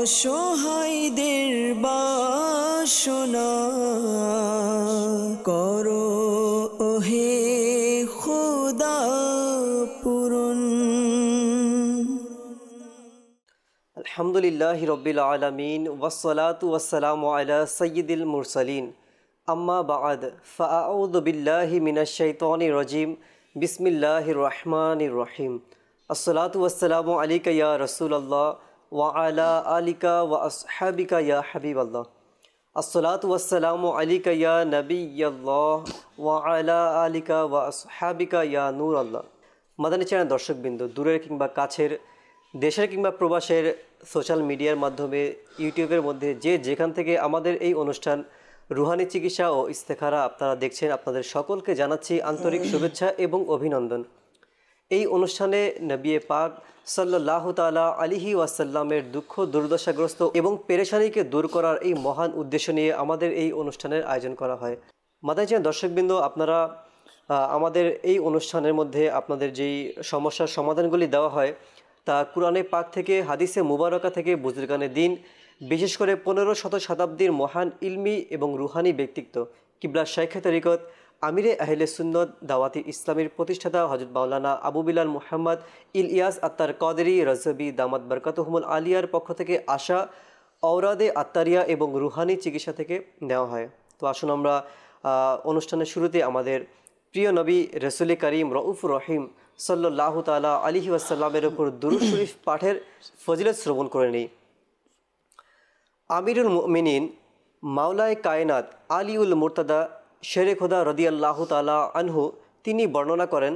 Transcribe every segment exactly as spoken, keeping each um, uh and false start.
অসহায়দের বাসনা করো ওহে খোদা পূরণ। আলহামদুলিল্লাহি রব্বিল আলামিন ওয়াসসালাতু ওয়াসসালামু আলা সাইয়্যিদিল মুরসালিন আম্মা বা'দ ফাআউযু বিল্লাহি মিনাশ শাইতানির রাজিম বিসমিল্লাহির রহমানির রহিম। আসসালাতু ওয়াসসালামু আলাইকা ইয়া রাসূলুল্লাহ ওয়া আলা আলিকা ওয়া আসহাবিকা ইয়া হাবিবাল্লাহ। আসসালাতু ওয়াসসালামু আলাইকা ইয়া নবিয়াল্লাহ ওয়া আলা আলিকা ওয়া আসহাবিকা ইয়া নূরাল্লাহ। মাদানী চ্যানেল দর্শকবৃন্দ, দূরের কিংবা কাছের, দেশের কিংবা প্রবাসের, সোশ্যাল মিডিয়ার মাধ্যমে, ইউটিউবের মধ্যে যে যেখান থেকে আমাদের এই অনুষ্ঠান রুহানি চিকিৎসা ও ইস্তেখারা আপনারা দেখছেন, আপনাদের সকলকে জানাচ্ছি আন্তরিক শুভেচ্ছা এবং অভিনন্দন। এই অনুষ্ঠানে নবী পাক সাল্লাল্লাহু তাআলা আলাইহি ওয়াসাল্লামের দুঃখ দুর্দশাগ্রস্ত এবং পেরেশানিকে দূর করার এই মহান উদ্দেশ্য নিয়ে আমাদের এই অনুষ্ঠানের আয়োজন করা হয়। মাদানী চ্যানেল দর্শকবৃন্দ, আপনারা আমাদের এই অনুষ্ঠানের মধ্যে আপনাদের যেই সমস্যার সমাধানগুলি দেওয়া হয় তা কুরআনে পাক থেকে, হাদিসে মুবারকা থেকে, বুজুর্গানে দিন, বিশেষ করে পনেরো শত শতাব্দীর মহান ইলমি এবং রুহানি ব্যক্তিত্ব কিবলা শাইখে তরিকত আমিরে আহলে সুন্নত দাওয়াতি ইসলামের প্রতিষ্ঠাতা হযরত মাওলানা আবু বিলাল মুহাম্মদ ইলিয়াস আত্তার কাদেরী রজবি দামাত বরকাতুহুমুল আলিয়ার পক্ষ থেকে আসা অওরাদে আত্তারিয়া এবং রুহানি চিকিৎসা থেকে নেওয়া হয়। তো আসুন আমরা অনুষ্ঠানের শুরুতে আমাদের প্রিয় নবী রসুল করিম রউফুর রহিম সাল্লাল্লাহু তাআলা আলাইহি ওয়াসাল্লামের উপর দুরূদ শরীফ পাঠের ফজিলত শ্রবণ করে নিই। আমিরুল মুমিনিন মাওলায়ে কায়নাত আলিউল মুর্তাদা শেরে খোদা রাদিয়াল্লাহু তাআলা আনহু তিনি বর্ণনা করেন,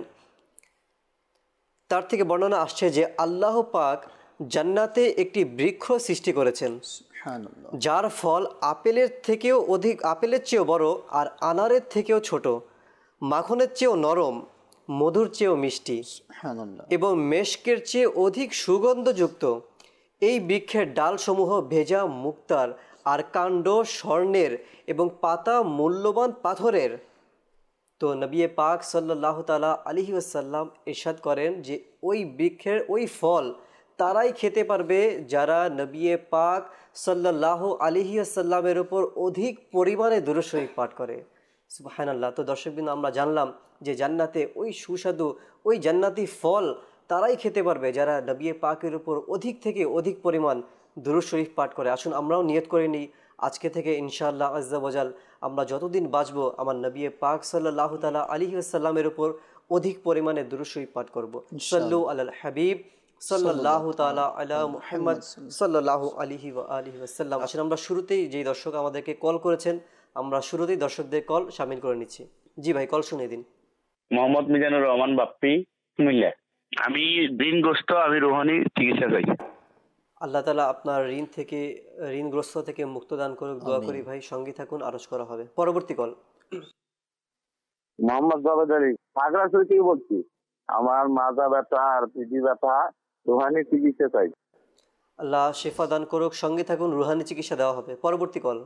তার থেকে বর্ণনা আসছে যে আল্লাহ পাক জান্নাতে একটি বৃক্ষ সৃষ্টি করেছেন যার ফল আপেলের থেকেও অধিক, আপেলের চেয়েও বড় আর আনারের থেকেও ছোট, মাখনের চেয়েও নরম, মধুর চেয়েও মিষ্টি এবং মেশকের চেয়ে অধিক সুগন্ধযুক্ত। এই বৃক্ষের ডালসমূহ ভেজা মুক্তার আর কাণ্ড স্বর্ণের এবং পাতা মূল্যবান পাথরের। তো নবী পাক সাল্লাল্লাহু তাআলা আলাইহি ওয়াসাল্লাম ইরশাদ করেন যে ওই বৃক্ষের ওই ফল তারাই খেতে পারবে যারা নবী পাক সাল্লাল্লাহু আলাইহি ওয়াসাল্লামের উপর অধিক পরিমাণে দুরূদ শরীফ পাঠ করে। সুবহানাল্লাহ। তো দর্শকবৃন্দ, আমরা জানলাম যে জান্নাতে ওই সুস্বাদু ওই জান্নাতি ফল তারাই খেতে পারবে যারা নবী পাকের উপর অধিক থেকে অধিক পরিমাণ দুরূদ শরীফ পাঠ করে। আসুন আমরাও নিয়ত করে নিই আজকে থেকে ইনশাআল্লাহ আজ্জা ওয়াজাল আমরা যতদিন বাঁচবো আমার নবী পাক সাল্লাল্লাহু তাআলা আলাইহি ওয়াসাল্লামের উপর অধিক পরিমাণে দুরূদ শরীফ পাঠ করব। সাল্লু আলাল হাবিব সাল্লাল্লাহু তাআলা আলা মুহাম্মদ সাল্লাল্লাহু আলাইহি ওয়া আলিহি ওয়াসাল্লাম। আসুন আমরা শুরুতেই যেই দর্শক আমাদেরকে কল করেছেন, আমরা শুরুতেই দর্শকদের কল শামিল করে নিচ্ছি। জি ভাই, কল শুনিয়ে দিন। মোহাম্মদ মিজানুর রহমান বাপ্পি, কুমিল্লা। আমি ঋণগ্রস্ত, আমি রুহানি চিকিৎসা চাই। আল্লাহ তাআলা আপনার ঋণ থেকে, ঋণগ্রস্ত থেকে মুক্ত দান করুক। দোয়া করি ভাই, সঙ্গে থাকুন, আরজ করা হবে। পরবর্তী কল। মোহাম্মদ জাভেদ আলী, খাগড়াছড়ি থেকে বলছি। আমার মাজা ব্যথা আর পিঠি ব্যথা, রুহানি চিকিৎসা চাই। আল্লাহ শিফা দান করুক, সঙ্গে থাকুন, রুহানি চিকিৎসা দেওয়া হবে। পরবর্তী কল।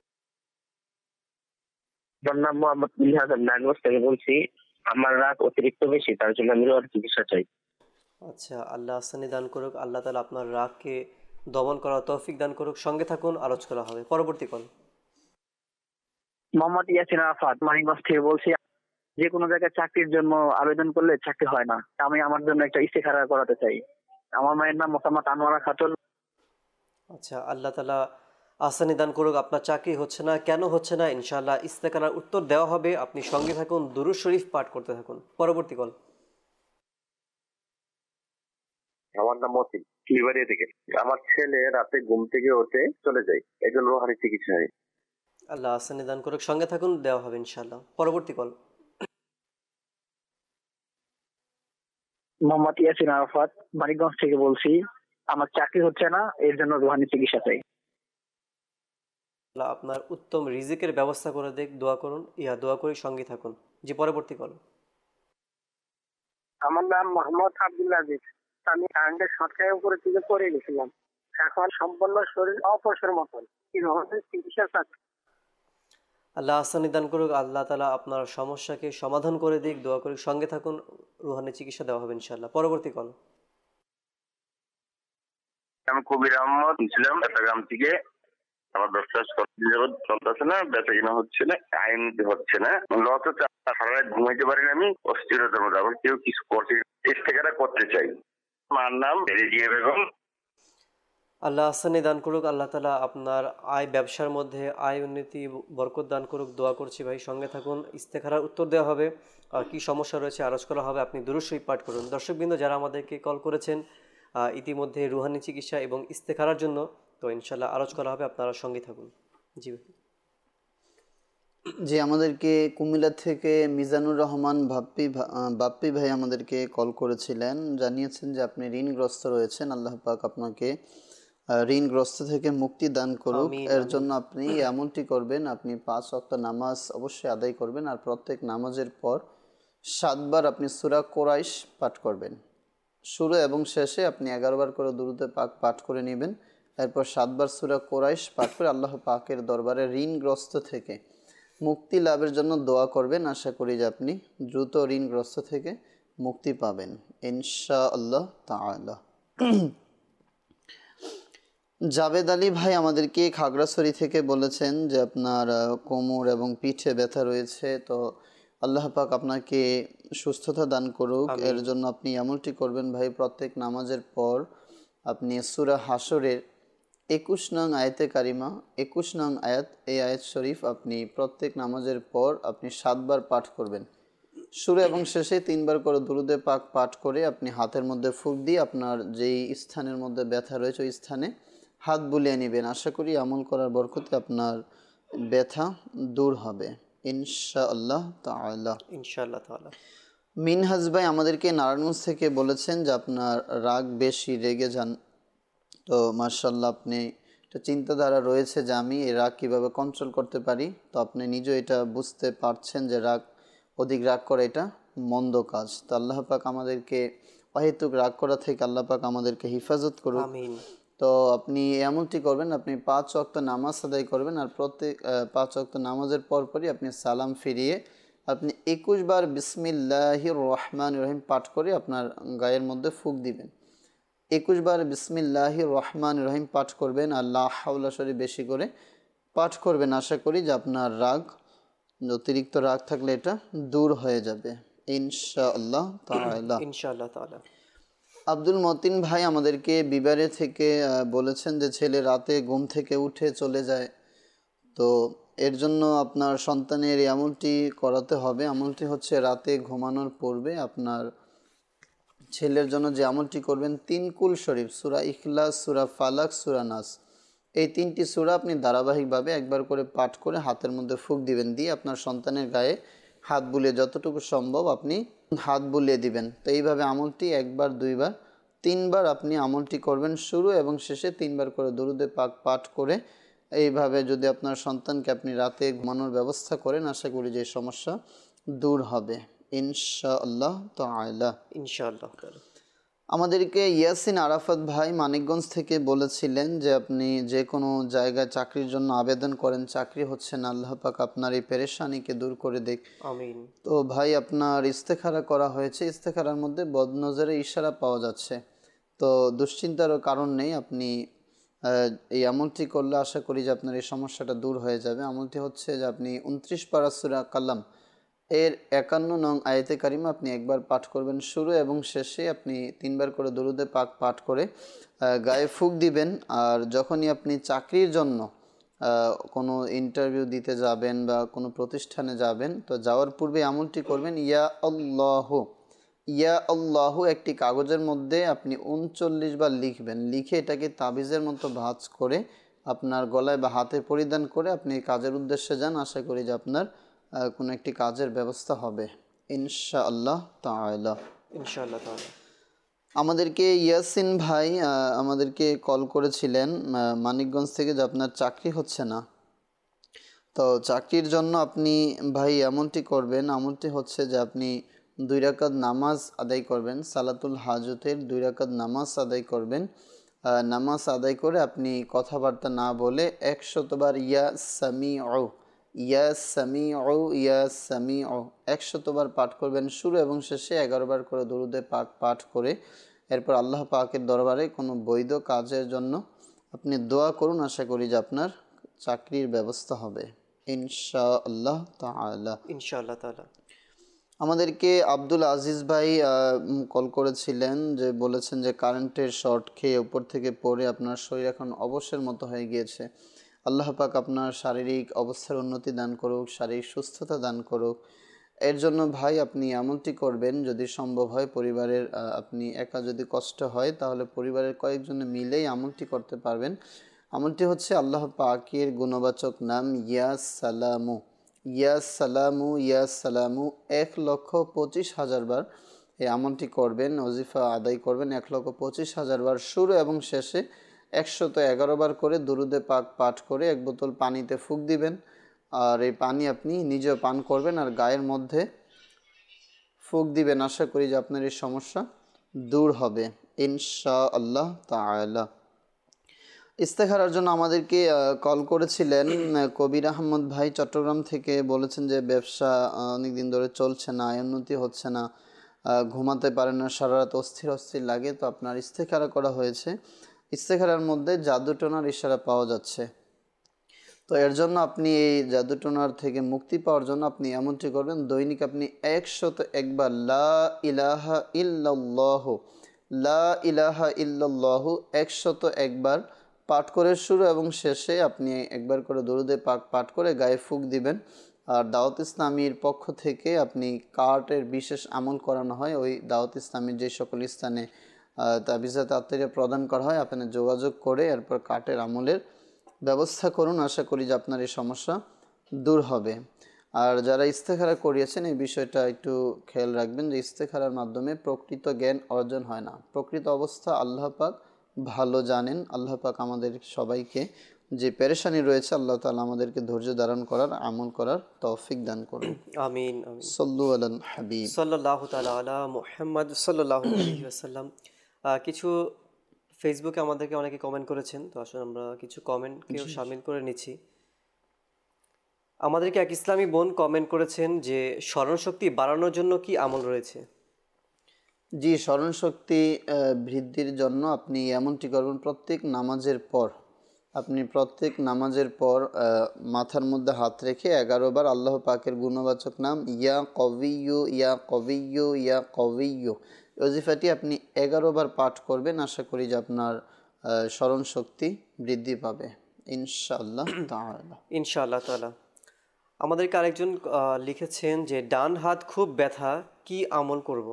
আমার নাম মোহাম্মদ ইলিয়াস, নারায়ণগঞ্জ থেকে বলছি। আমার রাগ অতিরিক্ত বেশি, তার জন্য আমি রুহানি চিকিৎসা চাই। আচ্ছা, আল্লাহ আসানি দান করুক, আল্লাহ তাআলা আপনার রাগকে দমন করার তৌফিক দান করুক। সঙ্গে থাকুন, আলোচ করা হবে। পরবর্তী কল। মোহাম্মদ ইয়াসিন আরাফাত, মানিকগঞ্জ থেকে বলছি। যে কোনো জায়গায় চাকরির জন্য আবেদন করলে চাকরি হয় না, আমি আমার জন্য একটা ইস্তেখারা করাতে চাই। আমার মায়ের নাম মোসাম্মদ আনোয়ারা খাতুন। আচ্ছা, আল্লাহ তাআলা আসানি দান করুক, আপনার চাকরি হচ্ছে না, কেন হচ্ছে না ইনশাআল্লাহ ইস্তেখারার উত্তর দেওয়া হবে। আপনি সঙ্গে থাকুন, দুরূদ শরীফ পাঠ করতে থাকুন। পরবর্তী কল। আমার নাম মতিন, লিভারিয়া থেকে। আমার ছেলে রাতে ঘুম থেকে উঠে চলে যায়, একজন রুহানি চিকিৎসা। আল্লাহ আসানি দান করুক, সঙ্গে থাকুন, দেওয়া হবে ইনশাআল্লাহ। পরবর্তী কল। মোহাম্মদ ইয়াসিন আরাফাত, মানিকগঞ্জ থেকে বলছি। আমার চাকরি হচ্ছে না, এর জন্য রুহানি চিকিৎসা চাই। আল্লাহ আপনার উত্তম রিজিকের ব্যবস্থা করে দেখ, দোয়া করুন, ইয়া দোয়া করি, সঙ্গে থাকুন। জি, পরবর্তী কল। আমার নাম মোহাম্মদ আব্দুল আজিজ। আমি কারেন্টের শর্টকাটের উপরে থেকে পড়ে গেছিলাম, এখন সম্পূর্ণ শরীর অপসর মতন, কি রকমের চিকিৎসা চাচ্ছি। আল্লাহ আসানি দান করুক, আল্লাহ তাআলা আপনার সমস্যাকে সমাধান করে দিক, দোয়া করি, সঙ্গে থাকুন, রুহানি চিকিৎসা দেওয়া হবে ইনশাআল্লাহ। পরবর্তী কল। আমি কবির আহমদ ছিলাম চট্টগ্রাম থেকে। আমার ব্যবসা চলতেছে না, বেচা কিনা হচ্ছে না, টাইম হচ্ছে না, লস হচ্ছে। সারা রাত ঘুমাইতে পারি না, আমি অস্থিরতার মধ্যে। আবার কেউ কিছু করছে, ইস্তেখারা করতে চাই। আমার নাম রেজিয়া বেগম। আল্লাহ আসানি দান করুক, আল্লাহ তালা আপনার আয় ব্যবসার মধ্যে আয় উন্নতি বরকত দান করুক। দোয়া করছি ভাই, সঙ্গে থাকুন, ইস্তেখারার উত্তর দেওয়া হবে। আর কী সমস্যা রয়েছে আরজ করা হবে, আপনি দুরূদ শরীফ পাঠ করুন। দর্শকবৃন্দ যারা আমাদেরকে কল করেছেন ইতিমধ্যে রুহানি চিকিৎসা এবং ইস্তেখারার জন্য, তো ইনশাল্লাহ আরজ করা হবে, আপনারা সঙ্গে থাকুন। জি জি, আমাদেরকে কুমিল্লা থেকে মিজানুর রহমান বাপ্পি বাপ্পি ভাই আমাদেরকে কল করেছিলেন, জানিয়েছেন যে আপনি ঋণগ্রস্ত রয়েছেন। আল্লাহ পাক আপনাকে ঋণগ্রস্ত থেকে মুক্তি দান করুক। এর জন্য আপনি এমনটি করবেন, আপনি পাঁচ ওয়াক্ত নামাজ অবশ্যই আদায় করবেন, আর প্রত্যেক নামাজের পর সাতবার আপনি সূরা কোরাইশ পাঠ করবেন। শুরু এবং শেষে আপনি এগারো বার করে দুরূদে পাক পাঠ করে নেবেন। এরপর সাতবার সূরা কোরাইশ পাঠ করে আল্লাহ পাকের দরবারে ঋণগ্রস্ত থেকে মুক্তি লাভের জন্য দোয়া করবেন। আশা করি যে আপনি দ্রুত ঋণগ্রস্ত থেকে মুক্তি পাবেন ইনশাআল্লাহ তাআলা। জাবেদ আলী ভাই আমাদেরকে খাগড়াছড়ি থেকে বলেছেন যে আপনার কোমর এবং পিঠে ব্যথা রয়েছে, তো আল্লাহ পাক আপনাকে সুস্থতা দান করুক। এর জন্য আপনি এমনটি করবেন ভাই, প্রত্যেক নামাজের পর আপনি সূরা হাসরের একুশ নং আয়াতে কারিমা, একুশ নং আয়াত, এই আয়াত শরীফ আপনি প্রত্যেক নামাজের পর আপনি সাতবার পাঠ করবেন। শুরু এবং শেষে তিনবার করে দুরূদে পাক পাঠ করে আপনি হাতের মধ্যে ফুঁক দিয়ে আপনার যেই স্থানের মধ্যে ব্যথা রয়েছে ওই স্থানে হাত বুলিয়ে নেবেন। আশা করি আমল করার বরকতে আপনার ব্যথা দূর হবে ইনশাআল্লাহ তাআলা। ইনশাআল্লাহ তাআলা। মিনহাজ ভাই আমাদেরকে নারায়ণগঞ্জ থেকে বলেছেন যে আপনার রাগ বেশি, রেগে যান। তো মাশাআল্লাহ, আপনি একটা চিন্তাধারা রয়েছে যে আমি এই রাগ কীভাবে কন্ট্রোল করতে পারি। তো আপনি নিজেও এটা বুঝতে পারছেন যে রাগ, অধিক রাগ করা এটা মন্দ কাজ। তো আল্লাহ পাক আমাদেরকে অহেতুক রাগ করা থেকে আল্লাহ পাক আমাদেরকে হেফাজত করুক। আমিন। তো আপনি এমনটি করবেন, আপনি পাঁচ ওয়াক্ত নামাজ আদায় করবেন, আর প্রত্যেক পাঁচ ওয়াক্ত নামাজের পরপরই আপনি সালাম ফিরিয়ে আপনি একুশ বার বিসমিল্লাহির রহমানির রহিম পাঠ করে আপনার গায়ের মধ্যে ফুঁক দিবেন। একুশ বার বিসমিল্লাহির রহমানির রহিম পাঠ করবেন, আর লা হাওলা শরীফ বেশি করে পাঠ করবেন। আশা করি যে আপনার রাগ, অতিরিক্ত রাগ থাকলে এটা দূর হয়ে যাবে ইনশাআল্লাহ তাআলা। ইনশাআল্লাহ তাআলা। আব্দুল মতিন ভাই আমাদেরকে বিবারে থেকে বলেছেন যে ছেলে রাতে ঘুম থেকে উঠে চলে যায়, তো এর জন্য আপনার সন্তানের এমনটি করাতে হবে। আমলটি হচ্ছে রাতে ঘুমানোর পূর্বে আপনার ছেলের জন্য যে আমলটি করবেন, তিন কুল শরীফ, সূরা ইখলাস, সূরা ফালাক, সূরা নাস, এই তিনটি সূরা আপনি ধারাবাহিকভাবে একবার করে পাঠ করে হাতের মধ্যে ফুঁক দিবেন। দিয়ে আপনার সন্তানের গায়ে হাত বুলিয়ে যতটুকু সম্ভব আপনি হাত বুলিয়ে দিবেন। তো এইভাবে আমলটি একবার, দুইবার, তিনবার আপনি আমলটি করবেন। শুরু এবং শেষে তিনবার করে দুরূদে পাক পাঠ করে এইভাবে যদি আপনার সন্তানকে আপনি রাতে ঘুমানোর ব্যবস্থা করেন, আশা করি যে সমস্যা দূর হবে ইনশাআল্লাহ তাআলা। ইনশাআল্লাহ। আমাদেরকে ইয়াসিন আরাফাত ভাই মানিকগঞ্জ থেকে বলেছিলেন যে আপনি যে কোনো জায়গায় চাকরির জন্য আবেদন করেন, চাকরি হচ্ছে না, আল্লাহ পাক আপনার এই পেরেশানিকে দূর করে দেখ। আমিন। তো ভাই আপনার ইস্তেখারা করা হয়েছে, ইস্তেখারার মধ্যে বদনজরের ইশারা পাওয়া যাচ্ছে, তো দুশ্চিন্তারও কারণ নেই। আপনি এই আমলটি করলে আশা করি যে আপনার এই সমস্যাটা দূর হয়ে যাবে। আমলটি হচ্ছে যে আপনি উনত্রিশ পারা সূরা কালাম এর একান্ন নং আয়াতে কারিমা আপনি একবার পাঠ করবেন। শুরু এবং শেষে আপনি তিনবার করে দরুদে পাক পাঠ করে গায়ে ফুঁক দিবেন। আর যখনই আপনি চাকরির জন্য কোনো ইন্টারভিউ দিতে যাবেন বা কোনো প্রতিষ্ঠানে যাবেন, তো যাওয়ার পূর্বে আমলটি করবেন, ইয়া আল্লাহ, ইয়া আল্লাহ একটি কাগজের মধ্যে আপনি উনচল্লিশ বার লিখবেন। লিখে এটাকে তাবিজের মতো ভাঁজ করে আপনার গলায় বা হাতে পরিধান করে আপনি কাজের উদ্দেশ্যে যান। আশা করি যে আপনার কোনো একটি কাজের ব্যবস্থা হবে ইনশাআল্লাহ তাআলা। ইনশাআল্লাহ তাআলা। আমাদেরকে ইয়াসিন ভাই আমাদেরকে কল করেছিলেন মানিকগঞ্জ থেকে যে আপনার চাকরি হচ্ছে না। তো চাকরির জন্য আপনি ভাই এমনটি করবেন, এমনটি হচ্ছে যে আপনি দুই রাকাত নামাজ আদায় করবেন, সালাতুল হাজতের দুই রাকাত নামাজ আদায় করবেন। নামাজ আদায় করে আপনি কথাবার্তা না বলে একশতবার ইয়া সামিউ, ইয়া সামিউ, ইয়া সামিউ একশতবার পাঠ করবেন। শুরু এবং শেষে এগারো বার করে দরুদে পাক পাঠ করে এরপর আল্লাহ পাকের দরবারে কোনো বৈধ কাজের জন্য আপনি দোয়া করুন, আশা করি যে আপনার চাকরির ব্যবস্থা হবে ইনশাআল্লাহ তাআলা। ইনশাআল্লাহ তাআলা। আমাদেরকে আব্দুল আজিজ ভাই কল করেছিলেন, যে বলেছেন যে কারেন্টের শর্ট খেয়ে উপর থেকে পড়ে আপনার শরীর এখন অবশের মতো হয়ে গিয়েছে। আল্লাহ পাক আপনার শারীরিক অবস্থার উন্নতি দান করুক, শারীরিক সুস্থতা দান করুক। এর জন্য ভাই আপনি এমনটি করবেন, যদি সম্ভব হয় পরিবারের, আপনি একা যদি কষ্ট হয় তাহলে পরিবারের কয়েকজনে মিলেই আমলটি করতে পারবেন। আমলটি হচ্ছে আল্লাহ পাকের গুণবাচক নাম ইয়া সালামু, ইয়া সালামু, ইয়া সালামু এক লক্ষ পঁচিশ হাজার বার এই আমলটি করবেন, ওজিফা আদায় করবেন এক লক্ষ পঁচিশ হাজার বার, শুরু এবং শেষে একশত এগারো বার করে দুরুদে পাক পাঠ করে এক বোতল পানিতে ফুঁক দিবেন। আর এই পানি আপনি নিজেও পান করবেন আর গায়ের মধ্যে ফুঁক দিবেন। আশা করি যে আপনার এই সমস্যা দূর হবে ইনশাআল্লাহ তাআলা। ইস্তেখারার জন্য আমাদেরকে কল করেছিলেন কবির আহমদ ভাই চট্টগ্রাম থেকে, বলেছেন যে ব্যবসা অনেক দিন ধরে চলছে না, আয় উন্নতি হচ্ছে না, ঘুমাতে পারেন না, সারা রাত অস্থির অস্থির লাগে। তো আপনার ইস্তেখারা করা হয়েছে, ইস্তেখারার মধ্যে জাদুটোনার ইশারা পাওয়া যাচ্ছে। তো এর জন্য আপনি এই জাদুটোনার থেকে মুক্তি পাওয়ার জন্য আপনি এমনটি করবেন, দৈনিক আপনি একশত একবার লা ইলাহা ইল্লাল্লাহ, লা ইলাহা ইল্লাল্লাহ একশত একবার পাঠ করে শুরু এবং শেষে আপনি একবার করে দরুদে পাক পাঠ করে গায়ে ফুঁক দিবেন। আর দাওয়াত ইসলামীর পক্ষ থেকে আপনি কার্টের বিশেষ আমল করানো হয়, ওই দাওয়াত ইসলামীর যে সকল স্থানে তাবিজা তাত্তিরা প্রদান করা হয় আপনি যোগাযোগ করে এরপর কার্টের আমলের ব্যবস্থা করুন। আশা করি যে আপনার এই সমস্যা দূর হবে। আর যারা ইস্তেখারা করিয়েছেন এই বিষয়টা একটু খেয়াল রাখবেন যে ইস্তেখারার মাধ্যমে প্রকৃত জ্ঞান অর্জন হয় না, প্রকৃত অবস্থা আল্লাহ পাক ভালো জানেন। আল্লাহ পাক আমাদের সবাইকে যে পেরেশানি রয়েছে আল্লাহ তাআলা আমাদেরকে ধৈর্য ধারণ করার, আমল করার তৌফিক দান করুন। আমিন আমিন। সাল্লু আলাল হাবিব সাল্লাল্লাহু তাআলা আলা মুহাম্মদ সাল্লাল্লাহু আলাইহি ওয়াসাল্লাম। কিছু ফেসবুকে আমাদেরকে অনেকে কমেন্ট করেছেন, তো আসলে আমরা কিছু কমেন্টকেও শামিল করে নিচ্ছি। আমাদেরকে এক ইসলামী বোন কমেন্ট করেছেন যে স্মরণশক্তি বাড়ানোর জন্য কি আমল রয়েছে? জি, স্মরণশক্তি বৃদ্ধির জন্য আপনি এমনটি করবেন, প্রত্যেক নামাজের পর আপনি প্রত্যেক নামাজের পর মাথার মধ্যে হাত রেখে এগারো বার আল্লাহ পাকের গুণবাচক নাম ইয়া কবিয়্যু, ইয়া কবিয়্যু, ইয়া কবিয়্যু ওজিফাটি আপনি এগারো বার পাঠ করবেন। আশা করি যে আপনার স্মরণশক্তি বৃদ্ধি পাবে ইনশাআল্লাহ তাআলা। ইনশাআল্লাহ তাআলা। আমাদেরকে আরেকজন লিখেছেন যে ডান হাত খুব ব্যথা, কি আমল করব?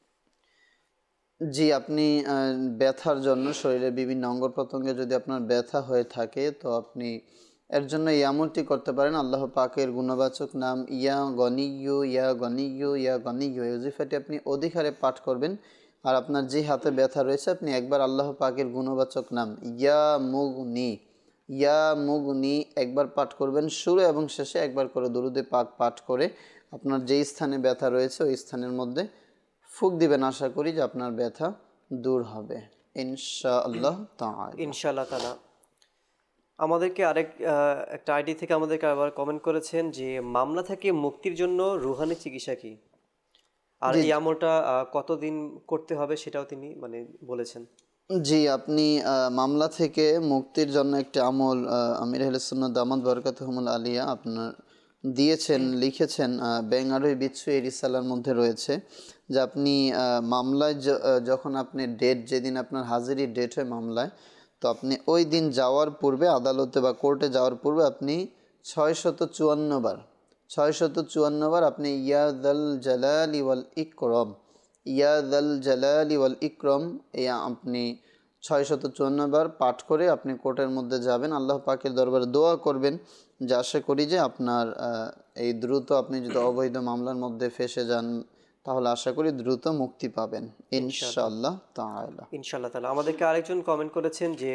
জি, আপনি ব্যথার জন্য শরীরে বিভিন্ন অঙ্গ প্রত্যঙ্গে যদি আপনার ব্যথা হয়ে থাকে তো আপনি এর জন্য এই আমলটি করতে পারেন। আল্লাহ পাকের গুণবাচক নাম ইয়া গনিয়্যু, ইয়া গনিয়্যু, ইয়া গনিয়্যু ওজিফাটি আপনি অধিক হারে পাঠ করবেন। আর আপনার যে হাতে ব্যথা রয়েছে আপনি একবার আল্লাহ পাকের গুণবাচক নাম ইয়া মুগনি, ইয়া মুগনি একবার পাঠ করবেন, শুরু এবং শেষে একবার করে দরুদে পাক পাঠ করে আপনার যেই স্থানে ব্যথা রয়েছে ওই স্থানের মধ্যে ফুঁক দিবেন। আশা করি যে আপনার ব্যথা দূর হবে ইনশাআল্লাহ তাআলা। ইনশাআল্লাহ তাআলা। আমাদেরকে আরেক একটা আইডি থেকে আমাদেরকে আবার কমেন্ট করেছেন যে মামলা থেকে মুক্তির জন্য রুহানি চিকিৎসা কি, আর এই আমলটা কতদিন করতে হবে সেটাও তিনি মানে বলেছেন। জি, আপনি মামলা থেকে মুক্তির জন্য একটি আমল আমির আহলে সুন্নাত দামাত বরকাতুহুমুল আলিয়া আপনার দিয়েছেন, লিখেছেন বেঙ্গারুই বিচ্ছু এই রিসালার মধ্যে রয়েছে যে আপনি মামলায় যখন আপনি ডেট, যেদিন আপনার হাজিরি ডেট হয় মামলায়, তো আপনি ওই দিন যাওয়ার পূর্বে আদালতে বা কোর্টে যাওয়ার পূর্বে আপনি ছয় শত চুয়ান্ন বার ছয় শত চুয়ান্ন বার আপনি ইয়াদাল জালালি ওয়াল ইকরম, ইয়াদাল জালালি ওয়াল ইকরম এই আপনি ছয় শত চুয়ান্ন বার পাঠ করে আপনি কোর্টের মধ্যে যাবেন, আল্লাহ পাকের দরবারে দোয়া করবেন যে আশা করি যে আপনার এই দ্রুত, আপনি যদি অবৈধ মামলার মধ্যে ফেসে যান তাহলে আশা করি দ্রুত মুক্তি পাবেন ইনশাআল্লাহ তাআলা। ইনশাআল্লাহ তাআলা। আমাদেরকে আরেকজন কমেন্ট করেছেন যে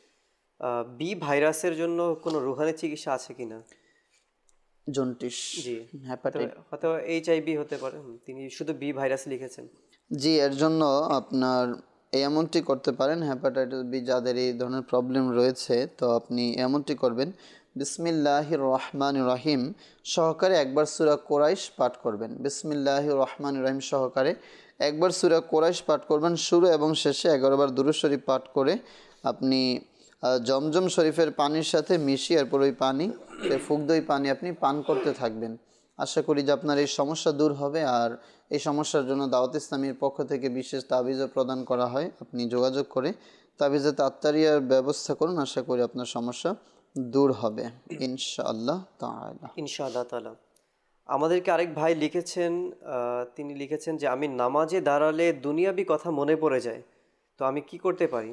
বি ভাইরাসের জন্য কোনো রুহানি চিকিৎসা আছে কিনা? জন্ডিস, জি, হ্যাপাটাইটিস, হয়তো এইচআইভি হতে পারে, তিনি শুধু বি ভাইরাস লিখেছেন। জি, এর জন্য আপনার এমনটি করতে পারেন, হ্যাপাটাইটিস বি যাদের এই ধরনের প্রবলেম রয়েছে তো আপনি এমনটি করবেন, বিসমিল্লাহির রহমানির রহিম সহকারে একবার সূরা কুরাইশ পাঠ করবেন। বিসমিল্লাহির রহমানির রহিম সহকারে একবার সূরা কোরাইশ পাঠ করবেন শুরু এবং শেষে, এগারো বার দুরূদ শরীফ পাঠ করে আপনি জমজম শরীফের পানির সাথে মিশিয়ে এরপর ওই পানি ফুক ওই পানি আপনি পান করতে থাকবেন। আশা করি যে আপনার এই সমস্যা দূর হবে। আর এই সমস্যার জন্য দাওয়াত ইসলামীর পক্ষ থেকে বিশেষ তাবিজও প্রদান করা হয়, আপনি যোগাযোগ করে তাবিজে তাত্তারিয়ার ব্যবস্থা করুন, আশা করি আপনার সমস্যা দূর হবে ইনশাআল্লাহ তাআলা। ইনশাআল্লাহ তাআলা। আমাদেরকে আরেক ভাই লিখেছেন, তিনি লিখেছেন যে আমি নামাজে দাঁড়ালে দুনিয়াবি কথা মনে পড়ে যায়, তো আমি কি করতে পারি?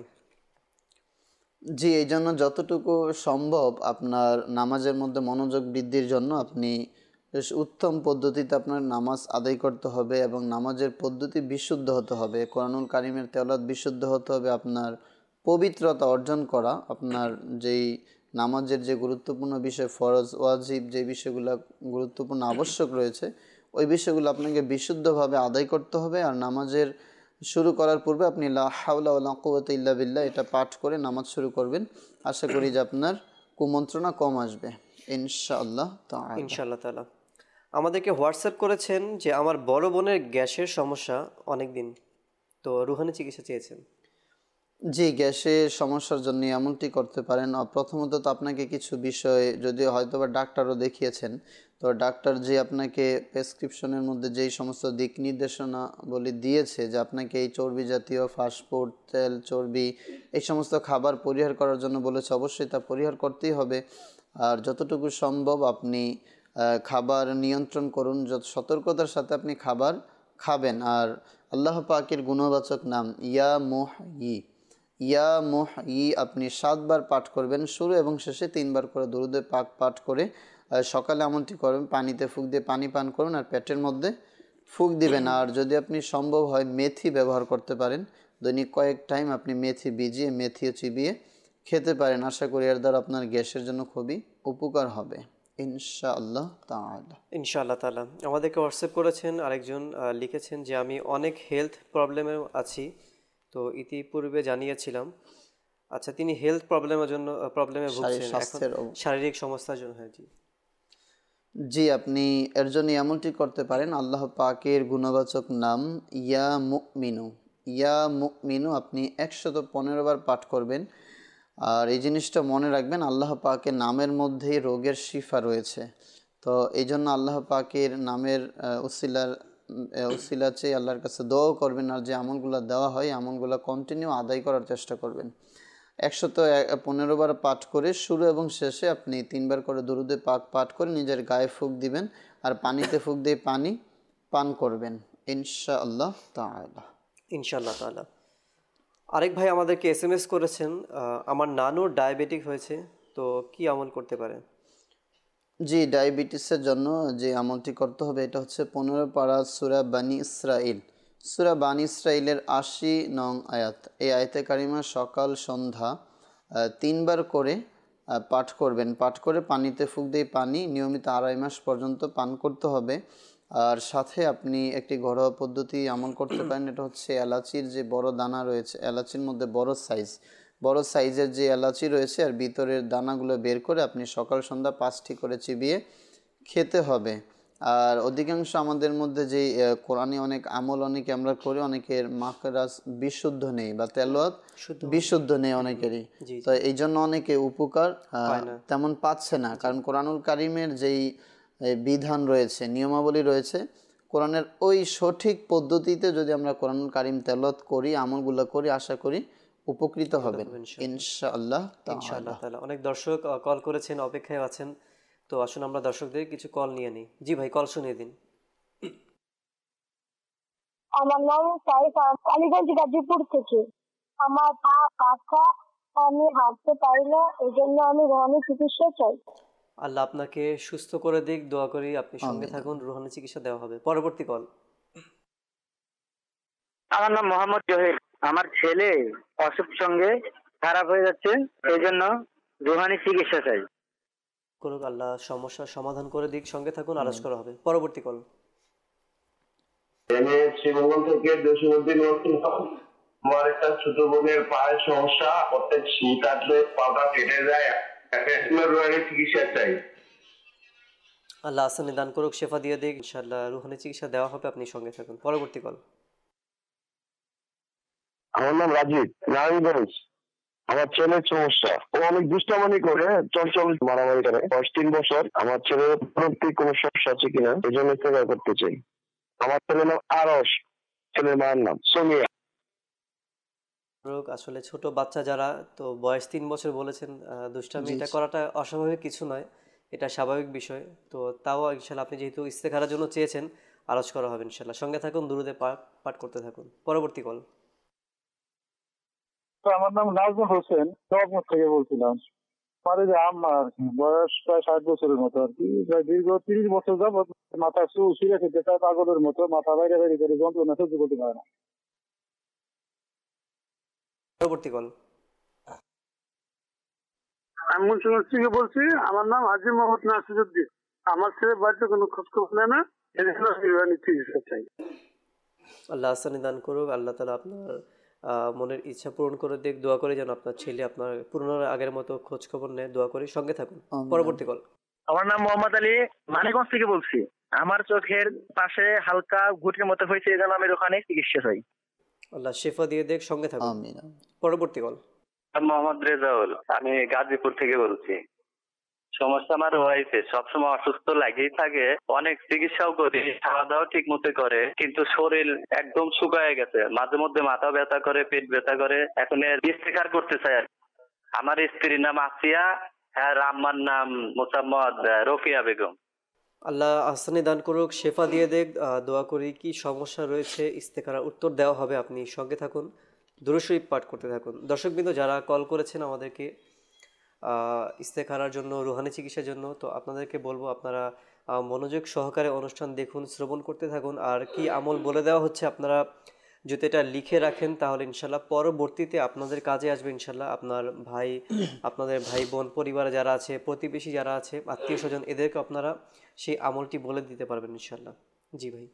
জি, এই জন্য যতটুকু সম্ভব আপনার নামাজের মধ্যে মনোযোগ বৃদ্ধির জন্য আপনি বেশ উত্তম পদ্ধতিতে আপনার নামাজ আদায় করতে হবে এবং নামাজের পদ্ধতি বিশুদ্ধ হতে হবে। কোরআনুল কারিমের তেলাওয়াত বিশুদ্ধ হতে হবে। আপনার পবিত্রতা অর্জন করা, আপনার যেই নামাজের যে গুরুত্বপূর্ণ বিষয় ফরজ ওয়াজিব যে বিষয়গুলো গুরুত্বপূর্ণ আবশ্যক রয়েছে ওই বিষয়গুলো আপনাকে বিশুদ্ধভাবে আদায় করতে হবে। আর নামাজের শুরু করার পূর্বে আপনি লা হাওলা ওয়ালা কুওয়াতা ইল্লা বিল্লাহ এটা পাঠ করে নামাজ শুরু করবেন। আশা করি যে আপনার কুমন্ত্রণা কম আসবে ইনশাআল্লাহ তাআলা। ইনশাআল্লাহ তাআলা। আমাদেরকে হোয়াটসঅ্যাপ করেছেন যে আমার বড় বোনের গ্যাসের সমস্যা অনেক দিন, তো রুহানি চিকিৎসা চেয়েছেন। জি, গ্যাসের সমস্যার জন্য এমনটি করতে পারেন। প্রথমত তো আপনাকে কিছু বিষয়, যদিও হয়তো বা ডাক্তারও দেখিয়েছেন, তো ডাক্তার যে আপনাকে প্রেসক্রিপশনের মধ্যে যেই সমস্ত দিক নির্দেশনা বলে দিয়েছে যে আপনাকে এই চর্বি জাতীয় ফাস্টফুড, তেল, চর্বি এই সমস্ত খাবার পরিহার করার জন্য বলেছে, অবশ্যই তা পরিহার করতেই হবে। আর যতটুকু সম্ভব আপনি খাবার নিয়ন্ত্রণ করুন, যত সতর্কতার সাথে আপনি খাবার খাবেন। আর আল্লাহ পাকের গুণবাচক নাম ইয়া মুহয়ি, ইয়া মুহয়ি আপনি সাতবার পাঠ করবেন শুরু এবং শেষে তিনবার করে দুরূদে পাক পাঠ করে সকালে এমনটি করবেন, পানিতে ফুঁক দিয়ে পানি পান করুন আর পেটের মধ্যে ফুঁক দিবেন। আর যদি আপনি সম্ভব হয় মেথি ব্যবহার করতে পারেন, দৈনিক কয়েক টাইম আপনি মেথি ভিজিয়ে মেথিও চিবিয়ে খেতে পারেন। আশা করি এর দ্বারা আপনার গ্যাসের জন্য খুবই উপকার হবে ইনশাআল্লাহ তাআলা। ইনশাআল্লাহ তাআলা। আমাদেরকে হোয়াটসঅ্যাপ করেছেন আরেকজন, লিখেছেন যে আমি অনেক হেলথ প্রবলেমে আছি, তো ইতিপূর্বে জানিয়েছিলাম। আচ্ছা, তিনি হেলথ প্রবলেমের জন্য প্রবলেমে ভুগছেন, শারীরিক সমস্যার জন্য। হ্যাঁ জি জি আপনি এর জন্য এমনটি করতে পারেন, আল্লাহ পাকের গুণবাচক নাম ইয়া মুমিনু, ইয়া মুমিনু আপনি একশত পনেরো বার পাঠ করবেন। আর এই জিনিসটা মনে রাখবেন, আল্লাহ পাকের নামের মধ্যেই রোগের শিফা রয়েছে। তো এই জন্য আল্লাহ পাকের নামের উসিলার উসিলা চেয়ে আল্লাহর কাছে দোয়া করবেন। আর যে আমলগুলো দেওয়া হয় আমলগুলো কন্টিনিউ আদায় করার চেষ্টা করবেন। একশত পনেরো বার পাঠ করে শুরু এবং শেষে আপনি তিনবার করে দুরূদে পাক পাঠ করে নিজের গায়ে ফুঁক দিবেন আর পানিতে ফুঁক দিয়ে পানি পান করবেন ইনশাআল্লাহ তাআলা। ইনশাআল্লাহ তাআলা। আরেক ভাই আমাদেরকে এস এম এস করেছেন, আমার নানুর ডায়াবেটিক হয়েছে, তো কি আমল করতে পারে? জি, ডায়াবেটিসের জন্য যে আমলটি করতে হবে এটা হচ্ছে পনেরো পারা সূরা বানি ইসরাইল, সূরা বানি ইসরাইলের আশি নং আয়াত। এই আয়াতে কারিমা সকাল সন্ধ্যা তিনবার করে পাঠ করবেন। পাঠ করে পানিতে ফুঁক দিয়ে পানি নিয়মিত আড়াই মাস পর্যন্ত পান করতে হবে। আর সাথে আপনি একটি ঘরোয়া পদ্ধতি আমল করতে পারেন, এটা হচ্ছে এলাচির যে বড় দানা রয়েছে, এলাচির মধ্যে বড় সাইজ বড় সাইজের যে এলাচি রয়েছে আর ভিতরের দানাগুলো বের করে আপনি সকাল সন্ধ্যা পাঁচটি করে চিবিয়ে খেতে হবে। আর অধিকাংশ আমাদের মধ্যে যে কোরআনে অনেক আমল অনেকে আমরা করি, অনেকের মাখরাজ বিশুদ্ধ নেই বা তেলাওয়াত বিশুদ্ধ নেই অনেকেরই, তো এই জন্য অনেকে উপকার তেমন পাচ্ছে না। কারণ কোরআনুল কারিমের যেই বিধান রয়েছে, নিয়মাবলী রয়েছে, কোরআনের ওই সঠিক পদ্ধতিতে যদি আমরা কোরআনুল কারিম তেলাওয়াত করি, আমলগুলো করি, আশা করি উপকৃত হবেন ইনশাআল্লাহ ইনশাআল্লাহ তাআলা। অনেক দর্শক কল করেছেন, অপেক্ষায় আছেন, তো আসুন আমরা দর্শকদের কিছু কল নিয়ে নিই। জি ভাই, কল শুনিয়ে দিন। আমার নাম সাইফ, আলিগঞ্জ গাজীপুর থেকে। আমার পা কাঁচা, আমি হাঁটতে পারি না, এই জন্য আমি রুহানি চিকিৎসা চাই। আল্লাহ আপনাকে সুস্থ করে দিক, দোয়া করি আপনি সঙ্গে থাকুন, রুহানি চিকিৎসা দেওয়া হবে। পরবর্তী কল। আমার নাম মোহাম্মদ জহির। আমার ছেলে অসুখ সঙ্গে খারাপ হয়ে যাচ্ছে, এই জন্য রুহানি চিকিৎসা চাই। করুক আল্লাহ সমস্যার সমাধান করে দিক, সঙ্গে থাকুন, আলোচ করা হবে। পরবর্তী কল। আমার একটা ছোট বোনের পায়ের সমস্যা, প্রত্যেক শীত আসলে পাটা কেটে যায়, রুহানি চিকিৎসা চাই। আল্লাহ আসানি দান করুক, শেফা দিয়ে দিক, ইনশাআল্লাহ রুহানি চিকিৎসা দেওয়া হবে, আপনি সঙ্গে থাকুন। পরবর্তী কল। আমার নাম রাজীব, নারায়ণগঞ্জ। আমার ছেলের সমস্যা, ও অনেক দুষ্টামানি করে, চঞ্চল মারামারি করে। বয়স তিন বছর। আমার ছেলের প্রতি কোনো সমস্যা আছে কিনা এই জন্য ইস্তেখরা করতে চাই। আমার ছেলের নাম আরশ, ছেলের মায়ের নাম সোনিয়া। রোগ আসলে ছোট বাচ্চা যারা, তো বয়স তিন বছর বলেছেন, আহ, দুষ্টামি জি এটা জি। করাটা অস্বাভাবিক কিছু নয়, এটা স্বাভাবিক বিষয়। তো তাও ইনশাল্লাহ আপনি যেহেতু ইস্তেখারার জন্য চেয়েছেন, আলোচ করা হবে ইনশাল্লাহ। সঙ্গে থাকুন, দুরুদে পাঠ পাঠ করতে থাকুন। পরবর্তী কল। আমার নাম নাজমুল হোসেন, নবাবগঞ্জ থেকে বলছিলাম। আমার এই যে আম্মা আর কি, বয়স প্রায় ষাট বছরের মতো আর কি, প্রায় দীর্ঘ তিরিশ বছর যাবত মাথা চুল ছিঁড়ে খেতে চায় পাগলের মতো, মাথা বাইরে বাইরে করে যন্ত্রণা সহ্য করতে পারে না। পরবর্তী কল। আমি মুন্সিগঞ্জ থেকে বলছি। আমার নাম হাজি মোহাম্মদ নাসিরুদ্দিন। আমার ছেলে বাড়িতে কোনো খোঁজ খবর নেয় না, এই জন্য আমি ইরানি চিকিৎসা চাই। আল্লাহ আসানি দান করুক, আল্লাহ তালা আপনার আহ, মনের ইচ্ছা পূরণ করে দেখ। দোয়া করি যেন আপনার ছেলে আপনার পুনরায় আগের মতো খোঁজ খবর নেয়, দোয়া করি। সঙ্গে থাকুন। আমিন। পরবর্তী কল। আমার নাম মোহাম্মদ আলী, মানিকগঞ্জ থেকে বলছি। আমার চোখের পাশে হালকা ঘুটির মতো হয়েছে, এই জন্য আমি ওখানে চিকিৎসা চাই। আল্লাহ শেফা দিয়ে দেখ। সঙ্গে থাকুন। আমিন। পরবর্তী কল। মোহাম্মদ রেজাউল, আমি গাজীপুর থেকে বলছি। সমস্যা আমার ওয়াইফে সবসময় অসুস্থ লাগেই থাকে, অনেক চিকিৎসাও করি, খাওয়া দাওয়া ঠিক মতো করে, কিন্তু শরীর একদম শুকায় গেছে। মাঝে মধ্যে মাথা ব্যথা করে, পেট ব্যথা করে। এখন এর ইস্তেখার করতে চাই আর কি। আমার স্ত্রীর নাম আসিয়া, আর আম্মার নাম মোসাম্মদ রফিয়া বেগম। আল্লাহ আহসানি দান করুক, শেফা দিয়ে দেখ। আহ, দোয়া করি কি সমস্যা রয়েছে ইস্তেখারার উত্তর দেওয়া হবে। আপনি সঙ্গে থাকুন, দুরূদ শরীফ পাঠ করতে থাকুন। দর্শকবৃন্দ যারা কল করেছেন আমাদেরকে আহ, ইস্তেখারার জন্য, রুহানি চিকিৎসার জন্য, তো আপনাদেরকে বলবো আপনারা আহ, মনোযোগ সহকারে অনুষ্ঠান দেখুন, শ্রবণ করতে থাকুন। আর কি আমল বলে দেওয়া হচ্ছে আপনারা যদি এটা লিখে রাখেন তাহলে ইনশাল্লাহ পরবর্তীতে আপনাদের কাজে আসবে ইনশাল্লাহ। আপনার ভাই, আপনাদের ভাই বোন, পরিবারে যারা আছে, প্রতিবেশী যারা আছে, আত্মীয় স্বজন, এদেরকে আপনারা সেই আমলটি বলে দিতে পারবেন ইনশাল্লাহ। জি ভাই।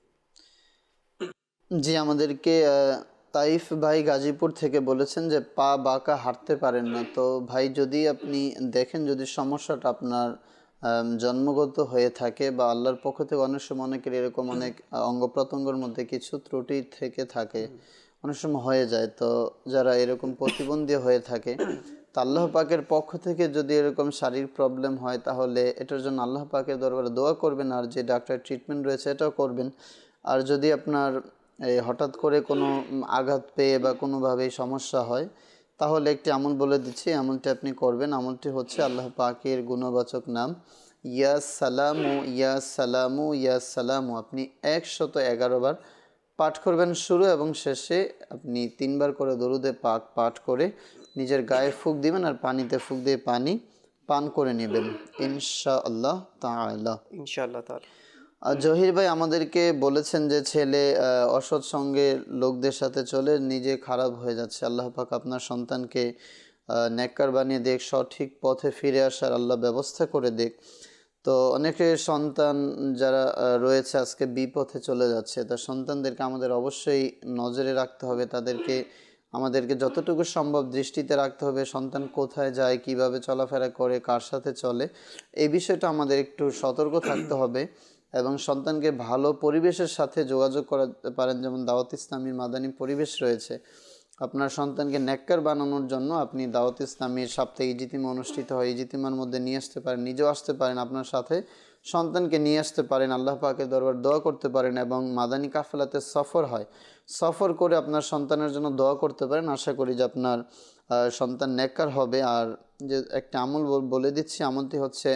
জি, আমাদেরকে আহ, তাইফ ভাই গাজীপুর থেকে বলেছেন যে পা বাঁকা হাঁটতে পারেন না। তো ভাই যদি আপনি দেখেন যদি সমস্যাটা আপনার আম, জন্মগত হয়ে থাকে বা আল্লাহর পক্ষ থেকে অনেক সময় অনেকের এরকম অনেক আহ, অঙ্গ প্রত্যঙ্গের মধ্যে কিছু ত্রুটি থেকে থাকে, অনেক সময় হয়ে যায়। তো যারা এরকম প্রতিবন্ধী হয়ে থাকে, তা আল্লাহ পাকের পক্ষ থেকে যদি এরকম শারীরিক প্রবলেম হয় তাহলে এটার জন্য আল্লাহ পাকের দরবারে দোয়া করবেন, আর যে ডাক্তার ট্রিটমেন্ট রয়েছে এটাও করবেন। আর যদি আপনার এই হঠাৎ করে কোনো উম, আঘাত পেয়ে বা কোনোভাবেই সমস্যা হয় তাহলে একটি আমল বলে দিচ্ছি, আমলটি আপনি করবেন। আমলটি হচ্ছে আল্লাহ পাকের গুণবাচক নাম ইয়া সালামু ইয়া সালামু ইয়া সালামু। আপনি একশত এগারো বার পাঠ করবেন শুরু এবং শেষে। আপনি তিনবার করে দরুদে পাক পাঠ করে নিজের গায়ে ফুঁক দিবেন আর পানিতে ফুঁক দিয়ে পানি পান করে নেবেন ইনশাআল্লাহ তাআলা। ইনশাআল্লাহ তাআলা। আর জহির ভাই আমাদেরকে বলেছেন যে ছেলে আহ, অসৎ সঙ্গে লোকদের সাথে চলে নিজে খারাপ হয়ে যাচ্ছে। আল্লাহ পাক আপনার সন্তানকে আহ, নেককার বানিয়ে দেখ, সঠিক পথে ফিরে আসার আল্লাহ ব্যবস্থা করে দেখ। তো অনেকের সন্তান যারা আহ, রয়েছে আজকে বিপথে চলে যাচ্ছে, তার সন্তানদেরকে আমাদের অবশ্যই নজরে রাখতে হবে। তাদেরকে আমাদেরকে যতটুকু সম্ভব দৃষ্টিতে রাখতে হবে, সন্তান কোথায় যায়, কিভাবে চলাফেরা করে, কার সাথে চলে, এই বিষয়টা আমাদের একটু সতর্ক থাকতে হবে। এবং সন্তানকে ভালো পরিবেশের সাথে যোগাযোগ করাতে পারেন, যেমন দাওয়াত ইসলামীর মাদানী পরিবেশ রয়েছে। আপনার সন্তানকে নেককার বানানোর জন্য আপনি দাওয়াত ইসলামীর সাপ্তাহিক ইজিতিমা অনুষ্ঠিত হয়, ইজিতিমার মধ্যে নিয়ে আসতে পারেন, নিজেও আসতে পারেন, আপনার সাথে সন্তানকে নিয়ে আসতে পারেন, আল্লাহ পাকের দরবার দোয়া করতে পারেন। এবং মাদানী কাফেলাতে সফর হয়, সফর করে আপনার সন্তানের জন্য দোয়া করতে পারেন। আশা করি যে আপনার সন্তান নেককার হবে। আর যে একটা আমল বলে দিচ্ছি, আমলটি হচ্ছে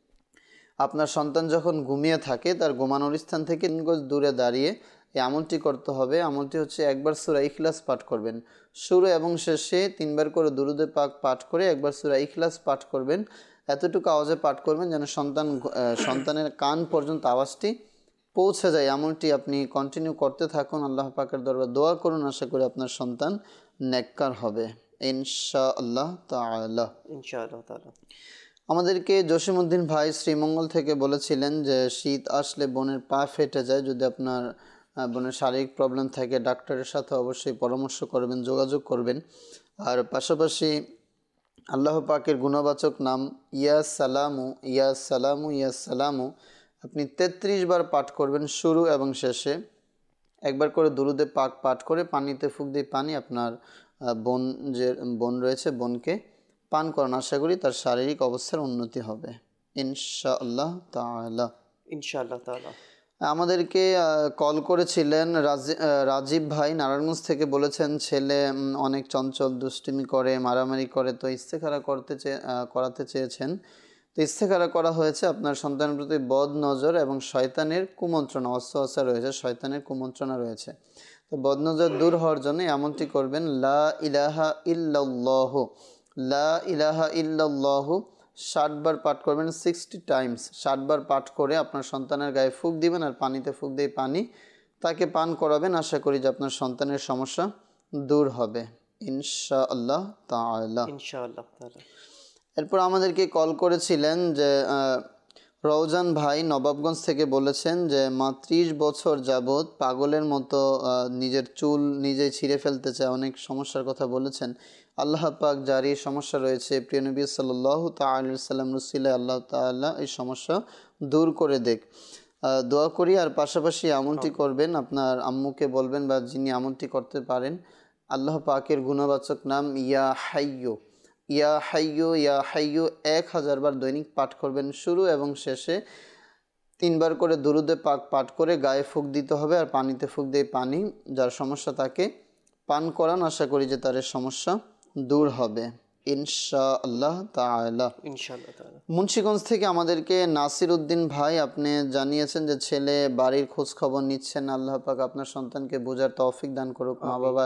আপনার সন্তান যখন ঘুমিয়ে থাকে তার ঘুমানোর স্থান থেকে তিন গজ দূরে দাঁড়িয়ে এই আমলটি করতে হবে। আমলটি হচ্ছে একবার সূরা ইখলাস পাঠ করবেন শুরু এবং শেষে, তিনবার করে দুরুদে পাক পাঠ করে একবার সূরা ইখলাস পাঠ করবেন। এতটুকু আওয়াজে পাঠ করবেন যেন সন্তান সন্তানের কান পর্যন্ত আওয়াজটি পৌঁছে যায়। আমলটি আপনি কন্টিনিউ করতে থাকুন, আল্লাহ পাকের দরবারে দোয়া করুন, আশা করি আপনার সন্তান নেককার হবে ইনশাআল্লাহ তাআলা। ইনশাআল্লাহ তাআলা। আমাদেরকে জসিমউদ্দিন ভাই শ্রীমঙ্গল থেকে বলেছিলেন যে শীত আসলে বোনের পা ফেটে যায়। যদি আপনার বোনের শারীরিক প্রবলেম থাকে ডাক্তারের সাথে অবশ্যই পরামর্শ করবেন, যোগাযোগ করবেন। আর পাশাপাশি আল্লাহ পাকের গুণবাচক নাম ইয়া সালামু ইয়া সালামু ইয়া সালামু আপনি তেত্রিশ বার পাঠ করবেন শুরু এবং শেষে। একবার করে দুরুদে পাক পাঠ করে পানিতে ফুঁক দিয়ে পানি আপনার বোন যে বোন রয়েছে বোনকে পান করান। আশা করি তার শারীরিক অবস্থার উন্নতি হবে ইনশাআল্লাহ তাআলা। ইনশাআল্লাহ তাআলা। আমাদেরকে কল করেছিলেন রাজীব ভাই নারায়ণগঞ্জ থেকে, বলেছেন ছেলে অনেক চঞ্চল, দুষ্টুমি করে, মারামারি করে, তো ইস্তেখারা করতে চেয়ে করাতে চেয়েছেন। তো ইস্তেখারা করা হয়েছে, আপনার সন্তানের প্রতি বদ নজর এবং শয়তানের কুমন্ত্রণা ওয়াসওয়াসা রয়েছে, শয়তানের কুমন্ত্রণা রয়েছে। তো বদ নজর দূর হওয়ার জন্য এমনটি করবেন, লা ইলাহা ইল্লাল্লাহু, লা ইলাহা ইল্লাল্লাহু ষাট বার পাঠ করবেন, সিক্সটি টাইমস ষাট বার পাঠ করে আপনার সন্তানের গায়ে ফুঁক দিবেন আর পানিতে ফুঁক দিয়ে পানি তাকে পান করাবেন। আশা করি যে আপনার সন্তানের সমস্যা দূর হবে ইনশাআল্লাহ তাআলা। ইনশাআল্লাহ তাআলা। এরপর আমাদেরকে কল করেছিলেন যে রওজান ভাই নবাবগঞ্জ থেকে, বলেছেন যে মা ত্রিশ বছর যাবৎ পাগলের মতো নিজের চুল নিজেই ছিঁড়ে ফেলতে চায়, অনেক সমস্যার কথা বলেছেন। আল্লাহ পাক যার এই সমস্যা রয়েছে, প্রিয় নবী সাল্লাল্লাহু তাআলা আলাইহি সাল্লাম রসুলে আল্লাহ তাআলা এই সমস্যা দূর করে দেখ, দোয়া করি। আর পাশাপাশি আমলটি করবেন, আপনার আম্মুকে বলবেন বা যিনি আমলটি করতে পারেন, আল্লাহ পাকের গুণবাচক নাম ইয়া হাইয়্যু, ইয়া হাইয়্যু ইয়া হাইয়্যু এক হাজার বার দৈনিক পাঠ করবেন, শুরু এবং শেষে তিনবার করে দুরুদে পাক পাঠ করে গায়ে ফুঁক দিতে হবে আর পানিতে ফুঁক দিয়ে পানি যার সমস্যা তাকে পান করান। আশা করি যে তার সমস্যা দূর হবে ইনশাআল্লাহ তাআলা। ইনশাআল্লাহ তাআলা। মুন্সিগঞ্জ থেকে আমাদেরকে নাসির উদ্দিন ভাই আপনি জানিয়েছেন যে ছেলে বাড়ির খোঁজ খবর নিচ্ছেন, আল্লাহ পাক আপনার সন্তানকে বোঝার তৌফিক দান করুক, মা বাবার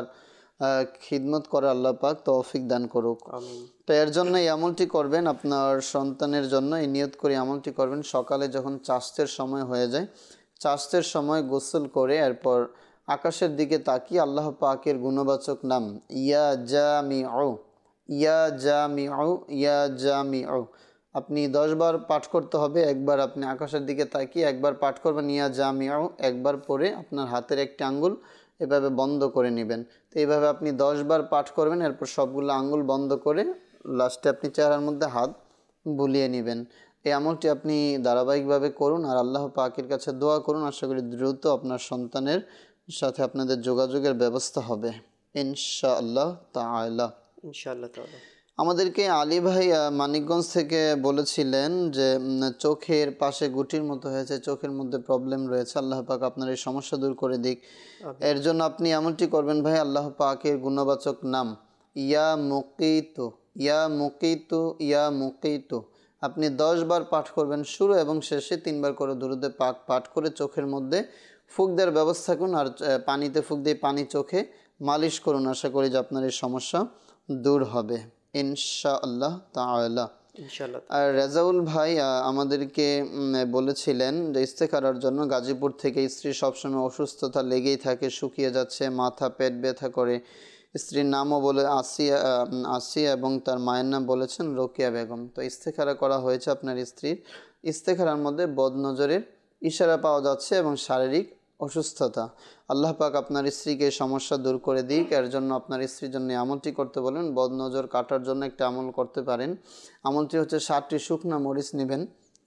খিদমত করে আল্লাহ পাক তৌফিক দান করুক। তো এর জন্য এই আমলটি করবেন, আপনার সন্তানের জন্য এই নিয়ত করে আমলটি করবেন, সকালে যখন চাষের সময় হয়ে যায়, চাষের সময় গোসল করে এরপর আকাশের দিকে তাকিয়ে আল্লাহ পাকের গুণবাচক নাম ইয়া জামিউ, ইয়া জামিউ, ইয়া জামিউ আপনি দশ বার পাঠ করতে হবে। একবার আপনি আকাশের দিকে তাকিয়ে একবার পাঠ করবেন ইয়া জামিউ, একবার পরে আপনার হাতের একটি আঙ্গুল এভাবে বন্ধ করে নেবেন। তো এইভাবে আপনি দশ বার পাঠ করবেন, এরপর সবগুলো আঙ্গুল বন্ধ করে লাস্টে আপনি চেহারার মধ্যে হাত বুলিয়ে নেবেন। এই আমলটি আপনি ধারাবাহিকভাবে করুন আর আল্লাহ পাকের কাছে দোয়া করুন। আশা করি দ্রুত আপনার সন্তানের সাথে আপনাদের যোগাযোগের ব্যবস্থা হবে ইনশাআল্লাহ তাআলা। ইনশাআল্লাহ তাআলা। আমাদেরকে আলী ভাই মানিকগঞ্জ থেকে বলেছিলেন যে চোখের পাশে গুটির মতো হয়েছে, চোখের মধ্যে প্রবলেম রয়েছে, আল্লাহ পাক আপনার এই সমস্যা দূর করে দিক। এর জন্য আপনি এমনটি করবেন ভাই, আল্লাহ পাকের গুণবাচক নাম ইয়া মুকিতু, ইয়া মুকিতু, ইয়া মুকিতু আপনি দশ বার পাঠ করবেন, শুরু এবং শেষে তিনবার করে দুরুদে পাক পাঠ করে চোখের মধ্যে ফুঁক দেওয়ার ব্যবস্থা করুন আর পানিতে ফুঁক দিয়ে পানি চোখে মালিশ করুন। আশা করি যে আপনার এই সমস্যা দূর হবে ইনশাআল্লাহ তাআলা। ইনশাআল্লাহ। আর রেজাউল ভাই আমাদেরকে বলেছিলেন যে ইস্তেখারার জন্য, গাজীপুর থেকে, স্ত্রী সবসময় অসুস্থতা লেগেই থাকে, শুকিয়ে যাচ্ছে, মাথা পেট ব্যথা করে, স্ত্রীর নামও বলে আসিয়া আসিয়া এবং তার মায়ের নাম বলেছেন রোকেয়া বেগম। তো ইস্তেখারা করা হয়েছে আপনার স্ত্রীর, ইস্তেখারার মধ্যে বদনজরের ইশারা পাওয়া যাচ্ছে এবং শারীরিক অসুস্থতা। আল্লাহ পাক আপনার স্ত্রীকে সমস্যা দূর করে দিক। এর জন্য আপনার স্ত্রীর জন্য আমলটি করতে বলেন, বদনজর কাটার জন্য একটা আমল করতে পারেন। আমলটি হচ্ছে ষাটটি শুকনা মরিচ নেবেন,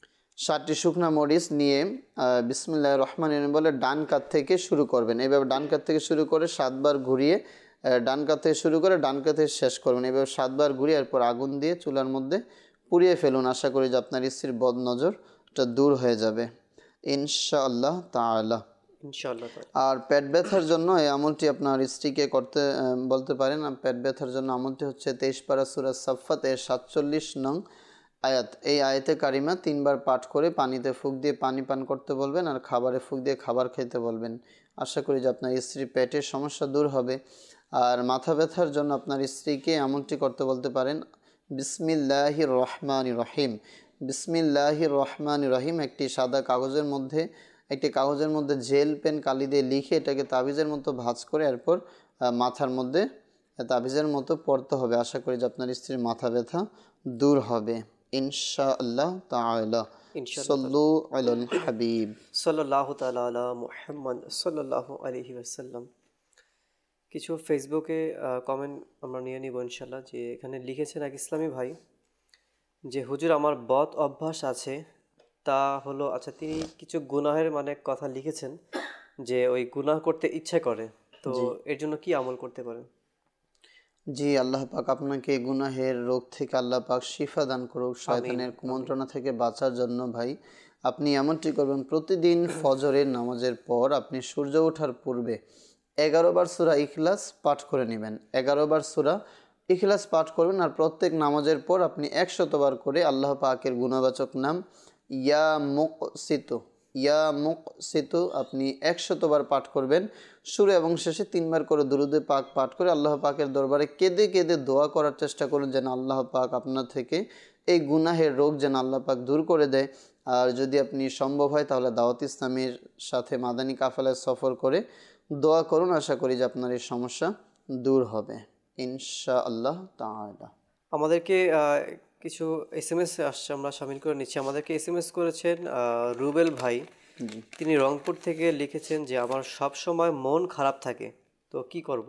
ষাটটি শুকনা মরিচ নিয়ে বিসমিল্লাহির রহমানির রহিম বলে ডান কাত থেকে শুরু করবেন। এইভাবে ডান কাত থেকে শুরু করে সাতবার ঘুরিয়ে ডান কাত থেকে শুরু করে ডান কাত থেকে শেষ করবেন। এইভাবে সাতবার ঘুরিয়ে এরপর আগুন দিয়ে চুলার মধ্যে পুড়িয়ে ফেলুন। আশা করি যে আপনার স্ত্রীর বদনজরটা দূর হয়ে যাবে ইনশাআল্লাহ তাআলা। ইনশাআল্লাহ। আর পেট ব্যথার জন্য এই আমলটি আপনার স্ত্রীকে করতে বলতে পারেন। আর পেট ব্যথার জন্য আমলটি হচ্ছে তেইশ পারা সূরা সাফফাত এর সাতচল্লিশ নং আয়াত, এই আয়াতে কারিমা তিনবার পাঠ করে পানিতে ফুঁক দিয়ে পানি পান করতে বলবেন আর খাবারে ফুঁক দিয়ে খাবার খেতে বলবেন। আশা করি যে আপনার স্ত্রীর পেটের সমস্যা দূর হবে। আর মাথা ব্যথার জন্য আপনার স্ত্রীকে আমলটি করতে বলতে পারেন, বিসমিল্লাহির রহমানির রহিম, বিসমিল্লাহির রহমানির রহিম একটি সাদা কাগজের মধ্যে একটি কাগজের মধ্যে জেল পেন কালি দিয়ে লিখে এটাকে তাবিজের মতো ভাঁজ করে এরপর মাথার মধ্যে তাবিজের মতো পড়তে হবে। আশা করি যে আপনার স্ত্রীর মাথা ব্যথা দূর হবে ইনশাআল্লাহ তাআলা। সাল্লু আলাল হাবিব সাল্লাল্লাহু তাআলা আলা মুহাম্মদ সাল্লাল্লাহু আলাইহি ওয়াসাল্লাম। কিছু ফেসবুকে কমেন্ট আমরা নিয়ে নিব ইনশাআল্লাহ। যে এখানে লিখেছেন এক ইসলামী ভাই যে হুজুর আমার বদ অভ্যাস আছে, তা হলো, আচ্ছা তিনি কিছু গুনাহের মানে কথা লিখেছেন যে ওই গুনাহ করতে ইচ্ছে করে, তো এর জন্য কি আমল করতে পারেন? জি, আল্লাহ পাক আপনাকে গুনাহের রোগ থেকে আল্লাহ পাক শিফা দান করুক, শয়তানের কুমন্ত্রণা থেকে বাঁচার জন্য ভাই আপনি এমনটি করবেন, প্রতিদিন ফজরের নামাজের পর আপনি সূর্য ওঠার পূর্বে এগারো বার সূরা ইখলাস পাঠ করে নেবেন। এগারো বার সূরা ইখলাস পাঠ করবেন আর প্রত্যেক নামাজের পর আপনি একশতবার করে আল্লাহ পাকের গুণবাচক নাম ইয়া মুকসিতু ইয়া মুকসিতু আপনি একশতবার পাঠ করবেন। শুরু এবং শেষে তিনবার করে দুরূদে পাক পাঠ করে আল্লাহ পাকের দরবারে কেঁদে কেঁদে দোয়া করার চেষ্টা করুন যেন আল্লাহ পাক আপনার থেকে এই গুনাহের রোগ যেন আল্লাহ পাক দূর করে দেয়। আর যদি আপনি সম্ভব হয় তাহলে দাওয়াত ইসলামের সাথে মাদানী কাফেলায় সফর করে দোয়া করুন, আশা করি যে আপনার এই সমস্যা দূর হবে ইনশাআল্লাহ তাআলা। আমাদেরকে আহ, কিছু এস এম এস আসছে, আমরা সামিল করে নিচ্ছি। আমাদেরকে এস এম এস করেছেন আহ, রুবেল ভাই। তিনি রংপুর থেকে লিখেছেন যে আমার সব সময় মন খারাপ থাকে, তো কি করব?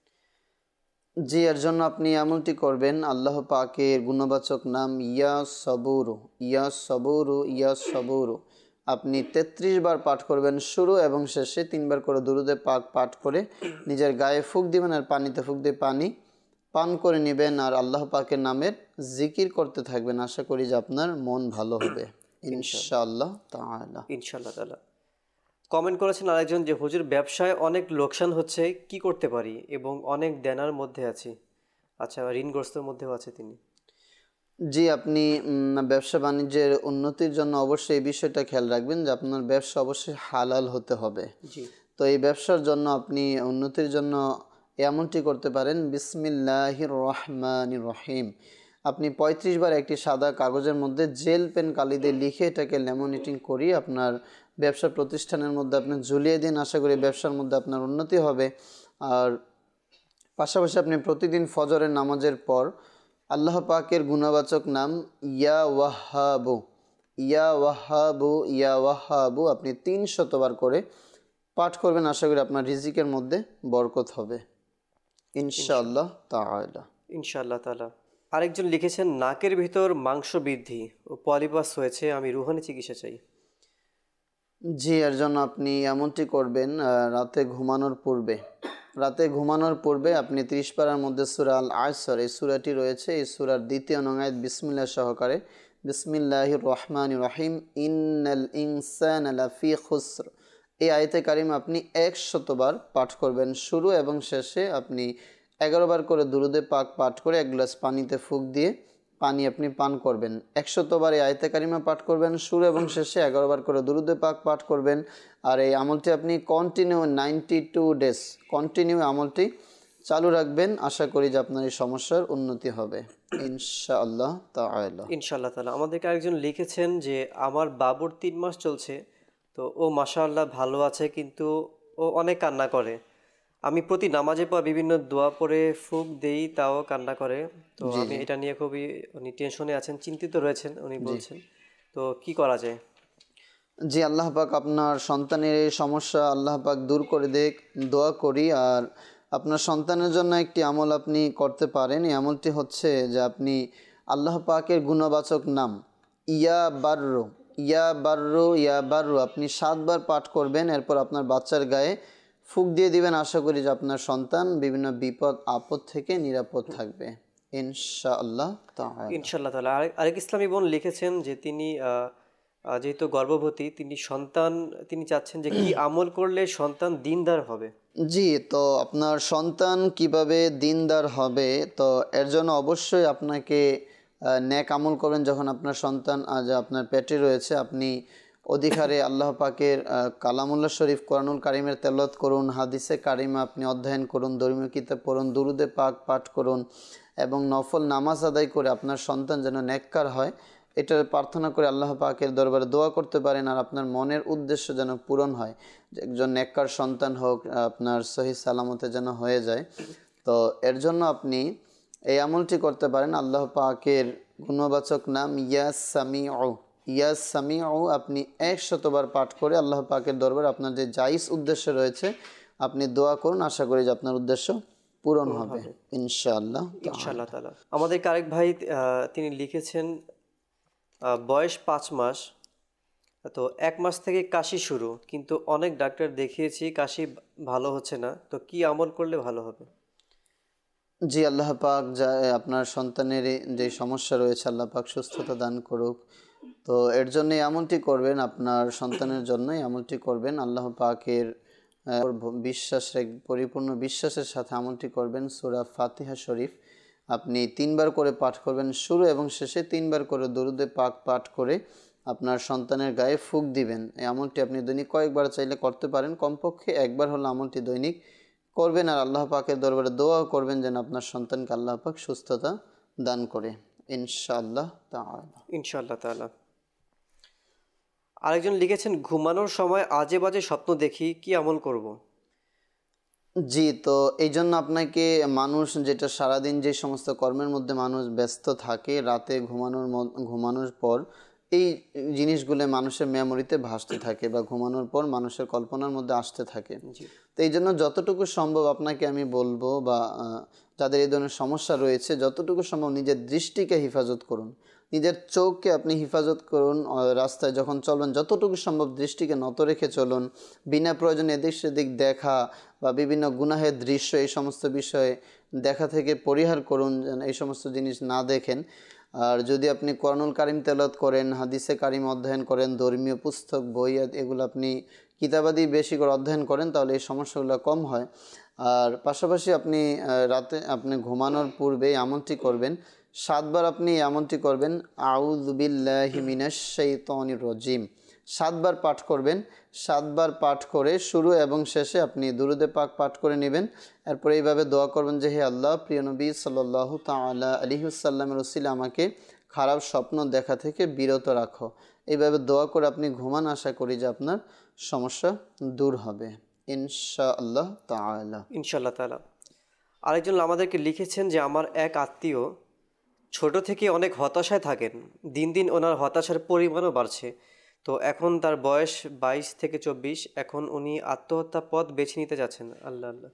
জি, এর জন্য আপনি এমনটি করবেন, আল্লাহ পাকের গুণবাচক নাম ইয়া সবুরু ইয়া সবুরু ইয়া সবুরু আপনি তেত্রিশ বার পাঠ করবেন শুরু এবং শেষে তিনবার করে দুরূদে পাক পাঠ করে নিজের গায়ে ফুঁক দিবেন আর পানিতে ফুঁক দিয়ে পানি পান করে নেবেন আর আল্লাহ পাকের নামের জিকির করতে থাকবেন। আশা করি যে আপনার মন ভালো হবে ইনশাআল্লাহ তাআলা। ইনশাআল্লাহ তাআলা। কমেন্ট করেছেন আরেকজন যে হুজুর ব্যবসায় অনেক লোকসান হচ্ছে, কি করতে পারি এবং অনেক দেনার মধ্যে আছি। আচ্ছা, ঋণগ্রস্তের মধ্যেও আছে তিনি। জি, আপনি উম, ব্যবসা বাণিজ্যের উন্নতির জন্য অবশ্যই এই বিষয়টা খেয়াল রাখবেন যে আপনার ব্যবসা অবশ্যই হালাল হতে হবে। জি, তো এই ব্যবসার জন্য আপনি উন্নতির জন্য এমনটি করতে পারেন, বিসমিল্লাহির রহমানির রহিম আপনি পঁয়ত্রিশ বার একটি সাদা কাগজের মধ্যে জেল পেন কালি দিয়ে লিখে এটাকে ল্যামিনেটিং করিয়ে আপনার ব্যবসা প্রতিষ্ঠানের মধ্যে আপনি ঝুলিয়ে দিন। আশা করি ব্যবসার মধ্যে আপনার উন্নতি হবে। আর পাশাপাশি আপনি প্রতিদিন ফজরের নামাজের পর আল্লাহ পাকের গুণবাচক নাম ইয়া ওয়াহাবু ইয়া ওয়াহাবু ইয়া ওয়াহাবু আপনি তিন শতবার করে পাঠ করবেন। আশা করি আপনার রিজিকের মধ্যে বরকত হবে ইনশাআল্লাহ তাআলা। ইনশাআল্লাহ তাআলা। আরেকজন লিখেছেন নাকের ভিতর মাংস বৃদ্ধি ও পলিপাস হয়েছে, আমি রুহানি চিকিৎসা চাই। জি, এর জন্য আপনি এমনটি করবেন, আহ, রাতে ঘুমানোর পূর্বে রাতে ঘুমানোর পূর্বে আপনি ত্রিশ পারার মধ্যে সূরা আল আসর এই সূরাটি রয়েছে, এই সূরার দ্বিতীয় নং আয়াত বিসমিল্লাহ সহকারে বিসমিল্লাহির রহমানির রহিম ইন্নাল ইনসানা লাফি খুসর এই আয়াতে কারিম আপনি একশতবার পাঠ করবেন। শুরু এবং শেষে আপনি এগারো বার করে দুরূদে পাক পাঠ করে এক গ্লাস পানিতে ফুঁক দিয়ে পানি আপনি পান করবেন। একশতবার এই আয়াতে কারিমা পাঠ করবেন, শুরু এবং শেষে এগারো বার করে দুরূদে পাক পাঠ করবেন। আর এই আমলটি আপনি continue ninety two days continue আমলটি চালু রাখবেন। আশা করি যে আপনার এই সমস্যার উন্নতি হবে ইনশাআল্লাহ তাআলা। ইনশাআল্লাহ তাআলা। আমাদেরকে আরেকজন লিখেছেন যে আমার বাবুর তিন মাস চলছে, তো ও মাশাআল্লাহ ভালো আছে, কিন্তু ও অনেক কান্না করে। আমি প্রতি নামাজে পর বিভিন্ন দোয়া পড়ে ফুঁক দেই, তাও কান্না করে। তো আমি এটা নিয়ে খুবই উনি টেনশনে আছেন, চিন্তিত রয়েছেন উনি বলছেন, তো কি করা যায়? জি, আল্লাহ পাক আপনার সন্তানের এই সমস্যা আল্লাহ পাক দূর করে দেখ দোয়া করি। আর আপনার সন্তানের জন্য একটি আমল আপনি করতে পারেন, এই আমলটি হচ্ছে যে আপনি আল্লাহ পাকের গুণবাচক নাম ইয়া বাররু ইয়া বাররু ইয়া বাররু আপনি সাতবার পাঠ করবেন। এরপর আপনার বাচ্চার গায়ে ফুঁক দিয়ে দিবেন। আশা করি যে আপনার সন্তান বিভিন্ন বিপদ আপদ থেকে নিরাপদ থাকবে ইনশাআল্লাহ তাআলা। ইনশাআল্লাহ তাআলা। আরেক আরেক ইসলামী বোন লিখেছেন যে তিনি আহ, আহ, যেহেতু গর্ভবতী, তিনি সন্তান তিনি চাচ্ছেন যে কি আমল করলে সন্তান দিনদার হবে। জি, তো আপনার সন্তান কিভাবে দিনদার হবে, তো এর জন্য অবশ্যই আপনাকে আহ, নেক আমল করবেন। যখন আপনার সন্তান আজ আপনার পেটে রয়েছে, আপনি অধিকারে আল্লাহ পাকের আহ, কালামুল্লাহ শরীফ কোরআনুল কারিমের তেলাওয়াত করুন, হাদিসে কারিমা আপনি অধ্যয়ন করুন, ধর্মীয় কিতাব পড়ুন, দুরুদে পাক পাঠ করুন এবং নফল নামাজ আদায় করে আপনার সন্তান যেন নেককার হয় এটা প্রার্থনা করে আল্লাহ পাকের দরবারে দোয়া করতে পারেন। আর আপনার মনের উদ্দেশ্য যেন পূরণ হয়, যে একজন নেককার সন্তান হোক, আপনার সহি সালামতে যেন হয়ে যায়। তো এর জন্য আপনি এই আমলটি করতে পারেন, আল্লাহ পাকের গুণবাচক নাম ইয়া সামিউ ইয়া সামিউ আপনি একশতবার পাঠ করে আল্লাহ পাকের দরবারে আপনার যে জায়েজ উদ্দেশ্য রয়েছে আপনি দোয়া করুন। আশা করি যে আপনার উদ্দেশ্য পূরণ হবে ইনশাআল্লাহ ইনশাআল্লাহ তাআলা। আমাদের আরেক ভাই আহ, তিনি লিখেছেন আহ, বয়স পাঁচ মাস, তো এক মাস থেকে কাশি শুরু, কিন্তু অনেক ডাক্তার দেখিয়েছি কাশি ভালো হচ্ছে না, তো কি আমল করলে ভালো হবে? জি, আল্লাহ পাক যা আপনার সন্তানের এই যে সমস্যা রয়েছে আল্লাহ পাক সুস্থতা দান করুক। তো এর জন্য এমনটি করবেন, আপনার সন্তানের জন্যই এমনটি করবেন, আল্লাহ পাকের আহ, বিশ্বাস পরিপূর্ণ বিশ্বাসের সাথে এমনটি করবেন। সূরা ফাতিহা শরীফ আপনি তিনবার করে পাঠ করবেন, শুরু এবং শেষে তিনবার করে দরুদে পাক পাঠ করে আপনার সন্তানের গায়ে ফুঁক দিবেন। এমনটি আপনি দৈনিক কয়েকবার চাইলে করতে পারেন, কমপক্ষে একবার হলো এমনটি দৈনিক করবেন। আর আল্লাহ পাকের দরবারে দোয়াও করবেন যেন আপনার সন্তানকে আল্লাহ পাক সুস্থতা দান করে, ইনশাআল্লাহ তাআলা। ইনশাআল্লাহ তাআলা। আরেকজন লিখেছেন, ঘুমানোর সময় আজে বাজে স্বপ্ন দেখি, কি আমল করব? জি, তো এই জন্য আপনাকে মানুষ যেটা সারাদিন যে সমস্ত কর্মের মধ্যে মানুষ ব্যস্ত থাকে, রাতে ঘুমানোর ঘুমানোর পর এই জিনিসগুলো মানুষের মেমোরিতে ভাসতে থাকে বা ঘুমানোর পর মানুষের কল্পনার মধ্যে আসতে থাকে। তো এই জন্য যতটুকু সম্ভব আপনাকে আমি বলবো, বা যাদের এই ধরনের সমস্যা রয়েছে, যতটুকু সম্ভব নিজের দৃষ্টিকে হেফাজত করুন, নিজের চোখকে আপনি হেফাজত করুন। রাস্তায় যখন চলবেন যতটুকু সম্ভব দৃষ্টিকে নত রেখে চলুন। বিনা প্রয়োজনে এদিক সেদিক দেখা বা বিভিন্ন গুনাহের দৃশ্য এই সমস্ত বিষয়ে দেখা থেকে পরিহার করুন, যেন এই সমস্ত জিনিস না দেখেন। আর যদি আপনি কোরআনুল কারিম তেলাওয়াত করেন, হাদিসে কারিম অধ্যয়ন করেন, ধর্মীয় পুস্তক বই এগুলো আপনি কিতাবাদি বেশি করে অধ্যয়ন করেন, তাহলে এই সমস্যাগুলো কম হয়। আর পাশাপাশি আপনি রাতে আপনি ঘুমানোর পূর্বে এমনটি করবেন, সাতবার আপনি এমনটি করবেন, আউযু বিল্লাহি মিনাশ শাইতানির রাজিম, সাতবার পাঠ করবেন। সাতবার পাঠ করে শুরু এবং শেষে আপনি দুরুদে পাক পাঠ করে নেবেন। এরপর এইভাবে দোয়া করবেন যে, হে আল্লাহ, প্রিয় নবী সাল্লাল্লাহু তাআলা আলাইহি ওয়াসাল্লামের ওসিলা আমাকে খারাপ স্বপ্ন দেখা থেকে বিরত রাখো। এইভাবে দোয়া করে আপনি ঘুমান, আশা করি যে আপনার সমস্যা দূর হবে ইনশাআল্লাহ তাআলা। ইনশাআল্লাহ তাআলা। আরেকজন আমাদেরকে লিখেছেন যে, আমার এক আত্মীয় ছোট থেকে অনেক হতাশায় থাকেন, দিন দিন ওনার হতাশার পরিমাণও বাড়ছে। তো এখন তার বয়স বাইশ থেকে চব্বিশ, এখন উনি আত্মহত্যা পথ বেছে নিতে যাচ্ছেন। আল্লাহ আল্লাহ।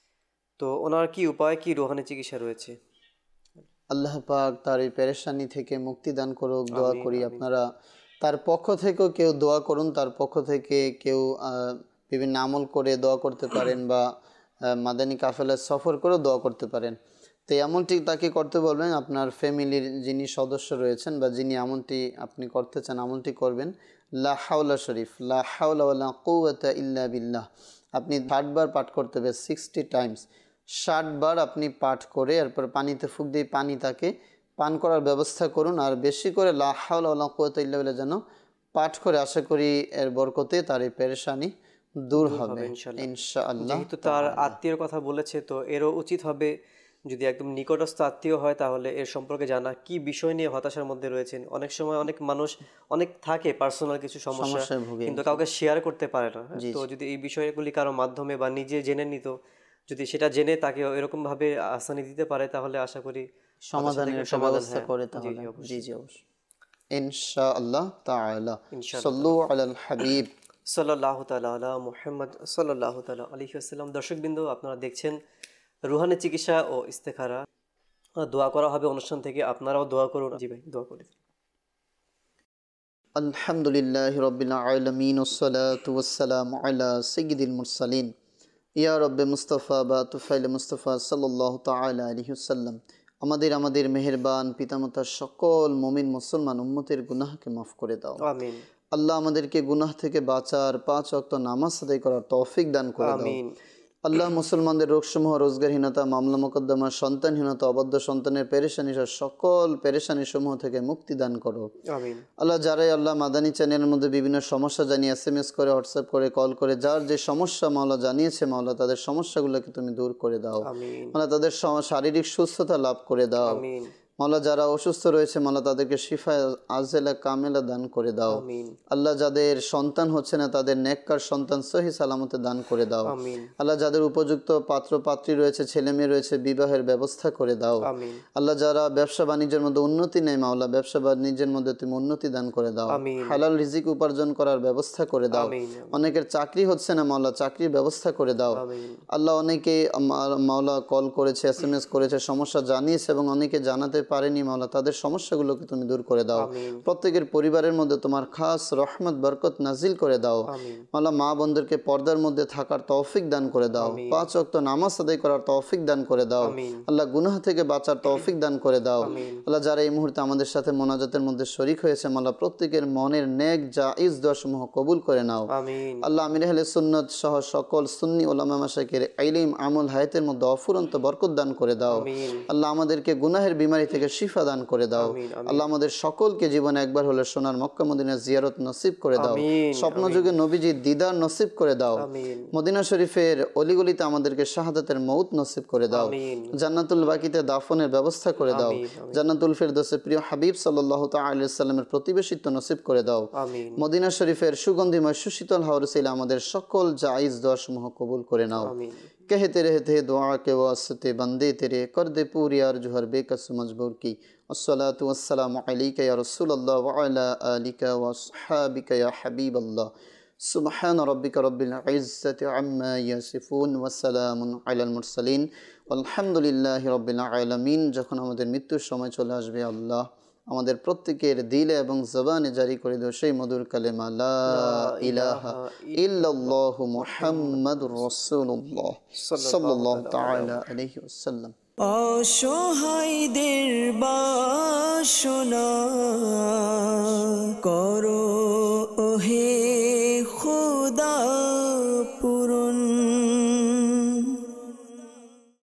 তো ওনার কি উপায়, কি রুহানি চিকিৎসা রয়েছে? আল্লাহ পাক তার এই পেরেশানি থেকে মুক্তি দান করুক, দোয়া করি। আপনারা তার পক্ষ থেকেও কেউ দোয়া করুন, তার পক্ষ থেকে কেউ বিভিন্ন আমল করে দোয়া করতে পারেন, বা মাদানী কাফেলায় সফর করেও দোয়া করতে পারেন। তো এমনটি তাকে করতে বলবেন, আপনার ফ্যামিলির যিনি সদস্য রয়েছেন বা যিনি এমনটি আপনি করতে চান এমনটি করবেন। লা হাওলা শরীফ, লা হাওলা ওয়ালা কুওয়াতা ইল্লা বিল্লাহ, আপনি ষাট বার পাঠ করতে হবে, সিক্সটি টাইমস, ষাট বার আপনি পাঠ করে এরপর পানিতে ফুঁক দিয়ে পানি তাকে পান করার ব্যবস্থা করুন। আর বেশি করে লা হাওলা ওয়ালা কুওয়াতা ইল্লা বিল্লাহ যেন পাঠ করে, আশা করি এর বরকতে তার এই পেরেশানি দূর হবে ইনশাআল্লাহ। যেহেতু তার আত্মীয়র কথা বলেছে, তো এরও উচিত হবে যদি একদম নিকটস্থ আত্মীয় হয় তাহলে এর সম্পর্কে জানা, কি বিষয় নিয়ে হতাশার মধ্যে রয়েছেন। অনেক সময় অনেক মানুষ অনেক থাকে পার্সোনাল কিছু সমস্যা, কিন্তু কাউকে শেয়ার করতে পারে না। তো যদি এই বিষয়গুলি কারো মাধ্যমে বা নিজে জেনে নিত, যদি সেটা জেনে তাকে এরকম ভাবে আসানি দিতে পারে, তাহলে আশা করি সমাধানের ব্যবস্থা করে। তাহলে জি জি অবশ্যই ইনশাআল্লাহ তাআলা। সাল্লু আলাল হাবিব সাল্লাল্লাহু তাআলা আলা মুহাম্মদ সাল্লাল্লাহু তাআলা আলাইহি ওয়াসাল্লাম। দর্শকবৃন্দ, আপনারা দেখছেন রুহানি চিকিৎসা ও ইস্তেখারা, দোয়া করা হবে অনুষ্ঠান থেকে, আপনারাও দোয়া করুন। জি ভাই, দোয়া করি। আলহামদুলিল্লাহি রাব্বিল আলামিন ওয়াসসালাতু ওয়াসসালামু আলা সাইয়্যিদিল মুরসালিন ইয়া রাব্বে মুস্তাফা বা তুফাইল মুস্তাফা সাল্লাল্লাহু তাআলা আলাইহি ওয়াসাল্লাম। আমাদের আমাদের মেহেরবান পিতামাতার সকল মুমিন মুসলমান উম্মতের গুনাহকে মাফ করে দাও, আমিন। আল্লাহ আমাদেরকে গুনাহ থেকে বাঁচার, পাঁচ ওয়াক্ত নামাজ আদায় করার তৌফিক দান করে দাও, আমিন। আল্লাহ মুসলমানদের রোগসমূহ, রোজগারহীনতা, মামলা মোকদ্দমা, সন্তানহীনতা, অবাধ্য সন্তানের পেরেশানি, সকল পেরেশানি সমূহ থেকে মুক্তি দান করো, আমিন। আল্লাহ যারাই আল্লাহ মাদানী চ্যানেলের মধ্যে বিভিন্ন সমস্যা জানিয়ে এস এম এস করে, হোয়াটসঅ্যাপ করে, কল করে, যার যে সমস্যা মাওলা জানিয়েছে, মাওলা তাদের সমস্যাগুলোকে তুমি দূর করে দাও, আমিন। আল্লাহ তাদের শারীরিক সুস্থতা লাভ করে দাও, আমিন। মাওলা যারা অসুস্থ রয়েছে, মাওলা তাদেরকে শিফা আজেলা কামেলা দান করে দাও, আমিন। আল্লাহ যাদের সন্তান হচ্ছে না, তাদের নেককার সন্তান সহি সালামতে দান করে দাও, আমিন। আল্লাহ যাদের উপযুক্ত পাত্র পাত্রী রয়েছে, ছেলে মেয়ে রয়েছে, বিবাহের ব্যবস্থা করে দাও, আমিন। আল্লাহ যারা ব্যবসা বাণিজ্যের মধ্যে উন্নতি নেই, মাওলা ব্যবসা বাণিজ্যের মধ্যে তুমি উন্নতি দান করে দাও, আমিন। হালাল রিজিক উপার্জন করার ব্যবস্থা করে দাও, আমিন। অনেকের চাকরি হচ্ছে না, মাওলা চাকরির ব্যবস্থা করে দাও, আমিন। আল্লাহ অনেকে মাওলা কল করেছে, এস এম এস করেছে, সমস্যা জানিয়েছে এবং অনেকে জানাতে পারেনি মাওলা তাদের সমস্যাগুলোকে তুমি দূর করে দাও। আমিন। প্রত্যেকের পরিবারের মধ্যে তোমার খাস রহমত বরকত নাজিল করে দাও। আমিন। মাওলা মা বোনদেরকে পর্দার মধ্যে থাকার তৌফিক দান করে দাও। আমিন। পাঁচ ওয়াক্ত নামাজ আদায় করার তৌফিক দান করে দাও। আমিন। আল্লাহ গুনাহ থেকে বাঁচার তৌফিক দান করে দাও। আমিন। আল্লাহ যারা এই মুহূর্তে আমাদের সাথে মোনাজাতের মধ্যে শরীক হয়েছে মাওলা প্রত্যেকের মনের নেক জায়েজ দোয়াসমূহ কবুল করে নাও। আমিন। আল্লাহ আমির আহলে সুন্নাত সহ সকল সুন্নি উলামা মাশায়েখের ইলম আমল হায়াতের মধ্যে অফুরন্ত বরকত দান করে দাও। আমিন। আল্লাহ আমাদেরকে গুনাহের বিমারি থেকে শিফা দান করে দাও। আমিন, আমিন। আল্লাহ আমাদের সকলকে জীবনে একবার হলে সোনার মক্কা মদিনা জিয়ারত নসিব করে দাও। আমিন, স্বপ্ন যুগে নবীজির দিদার নসিব করে দাও। আমিন। মদিনা শরীফের অলিগলিতে আমাদেরকে শাহাদাতের মউত নসিব করে দাও। আমিন। জান্নাতুল বাকিতে দাফনের ব্যবস্থা করে দাও। আমিন, আমিন। জান্নাতুল ফেরদৌসে প্রিয় হাবিব সাল্লাল্লাহু তাআলা আলাইহি সাল্লামের প্রতিবেশিত্ব নসিব করে দাও। আমিন। মদিনা শরীফের সুগন্ধিময় সুশীতল হাওরসিলা আমাদের সকল জায়েজ দোয়াসমূহ কবুল করে নাও। আমিন। कहते रहते दुआ के वास्ते बंदे तेरे कर दे पूरी अर्ज़ हर बेकस मजबूर की। अस्सलातु वस्सलामु अलैका या रसूल अल्लाह व अला आलिका व अस्हाबिका या हबीब अल्लाह। सुब्हान रब्बिका रब्बिल इज्जति अम्मा यासिफून व सलामुन अलाल मुरसलीन वल्हम्दुलिल्लाहि रब्बिल आलामीन। যখন আমাদের মৃত্যুর সময় চলে আসবে আল্লাহ আমাদের প্রত্যেকের দিলে এবং জবানে জারি করে দাও সেই মধুর কালেমা লা ইলাহা ইল্লাল্লাহু মুহাম্মাদুর রাসূলুল্লাহ সাল্লাল্লাহু তাআলা আলাইহি ওয়াসাল্লাম। অসহায়দের বাসনা করো ওহে খোদা।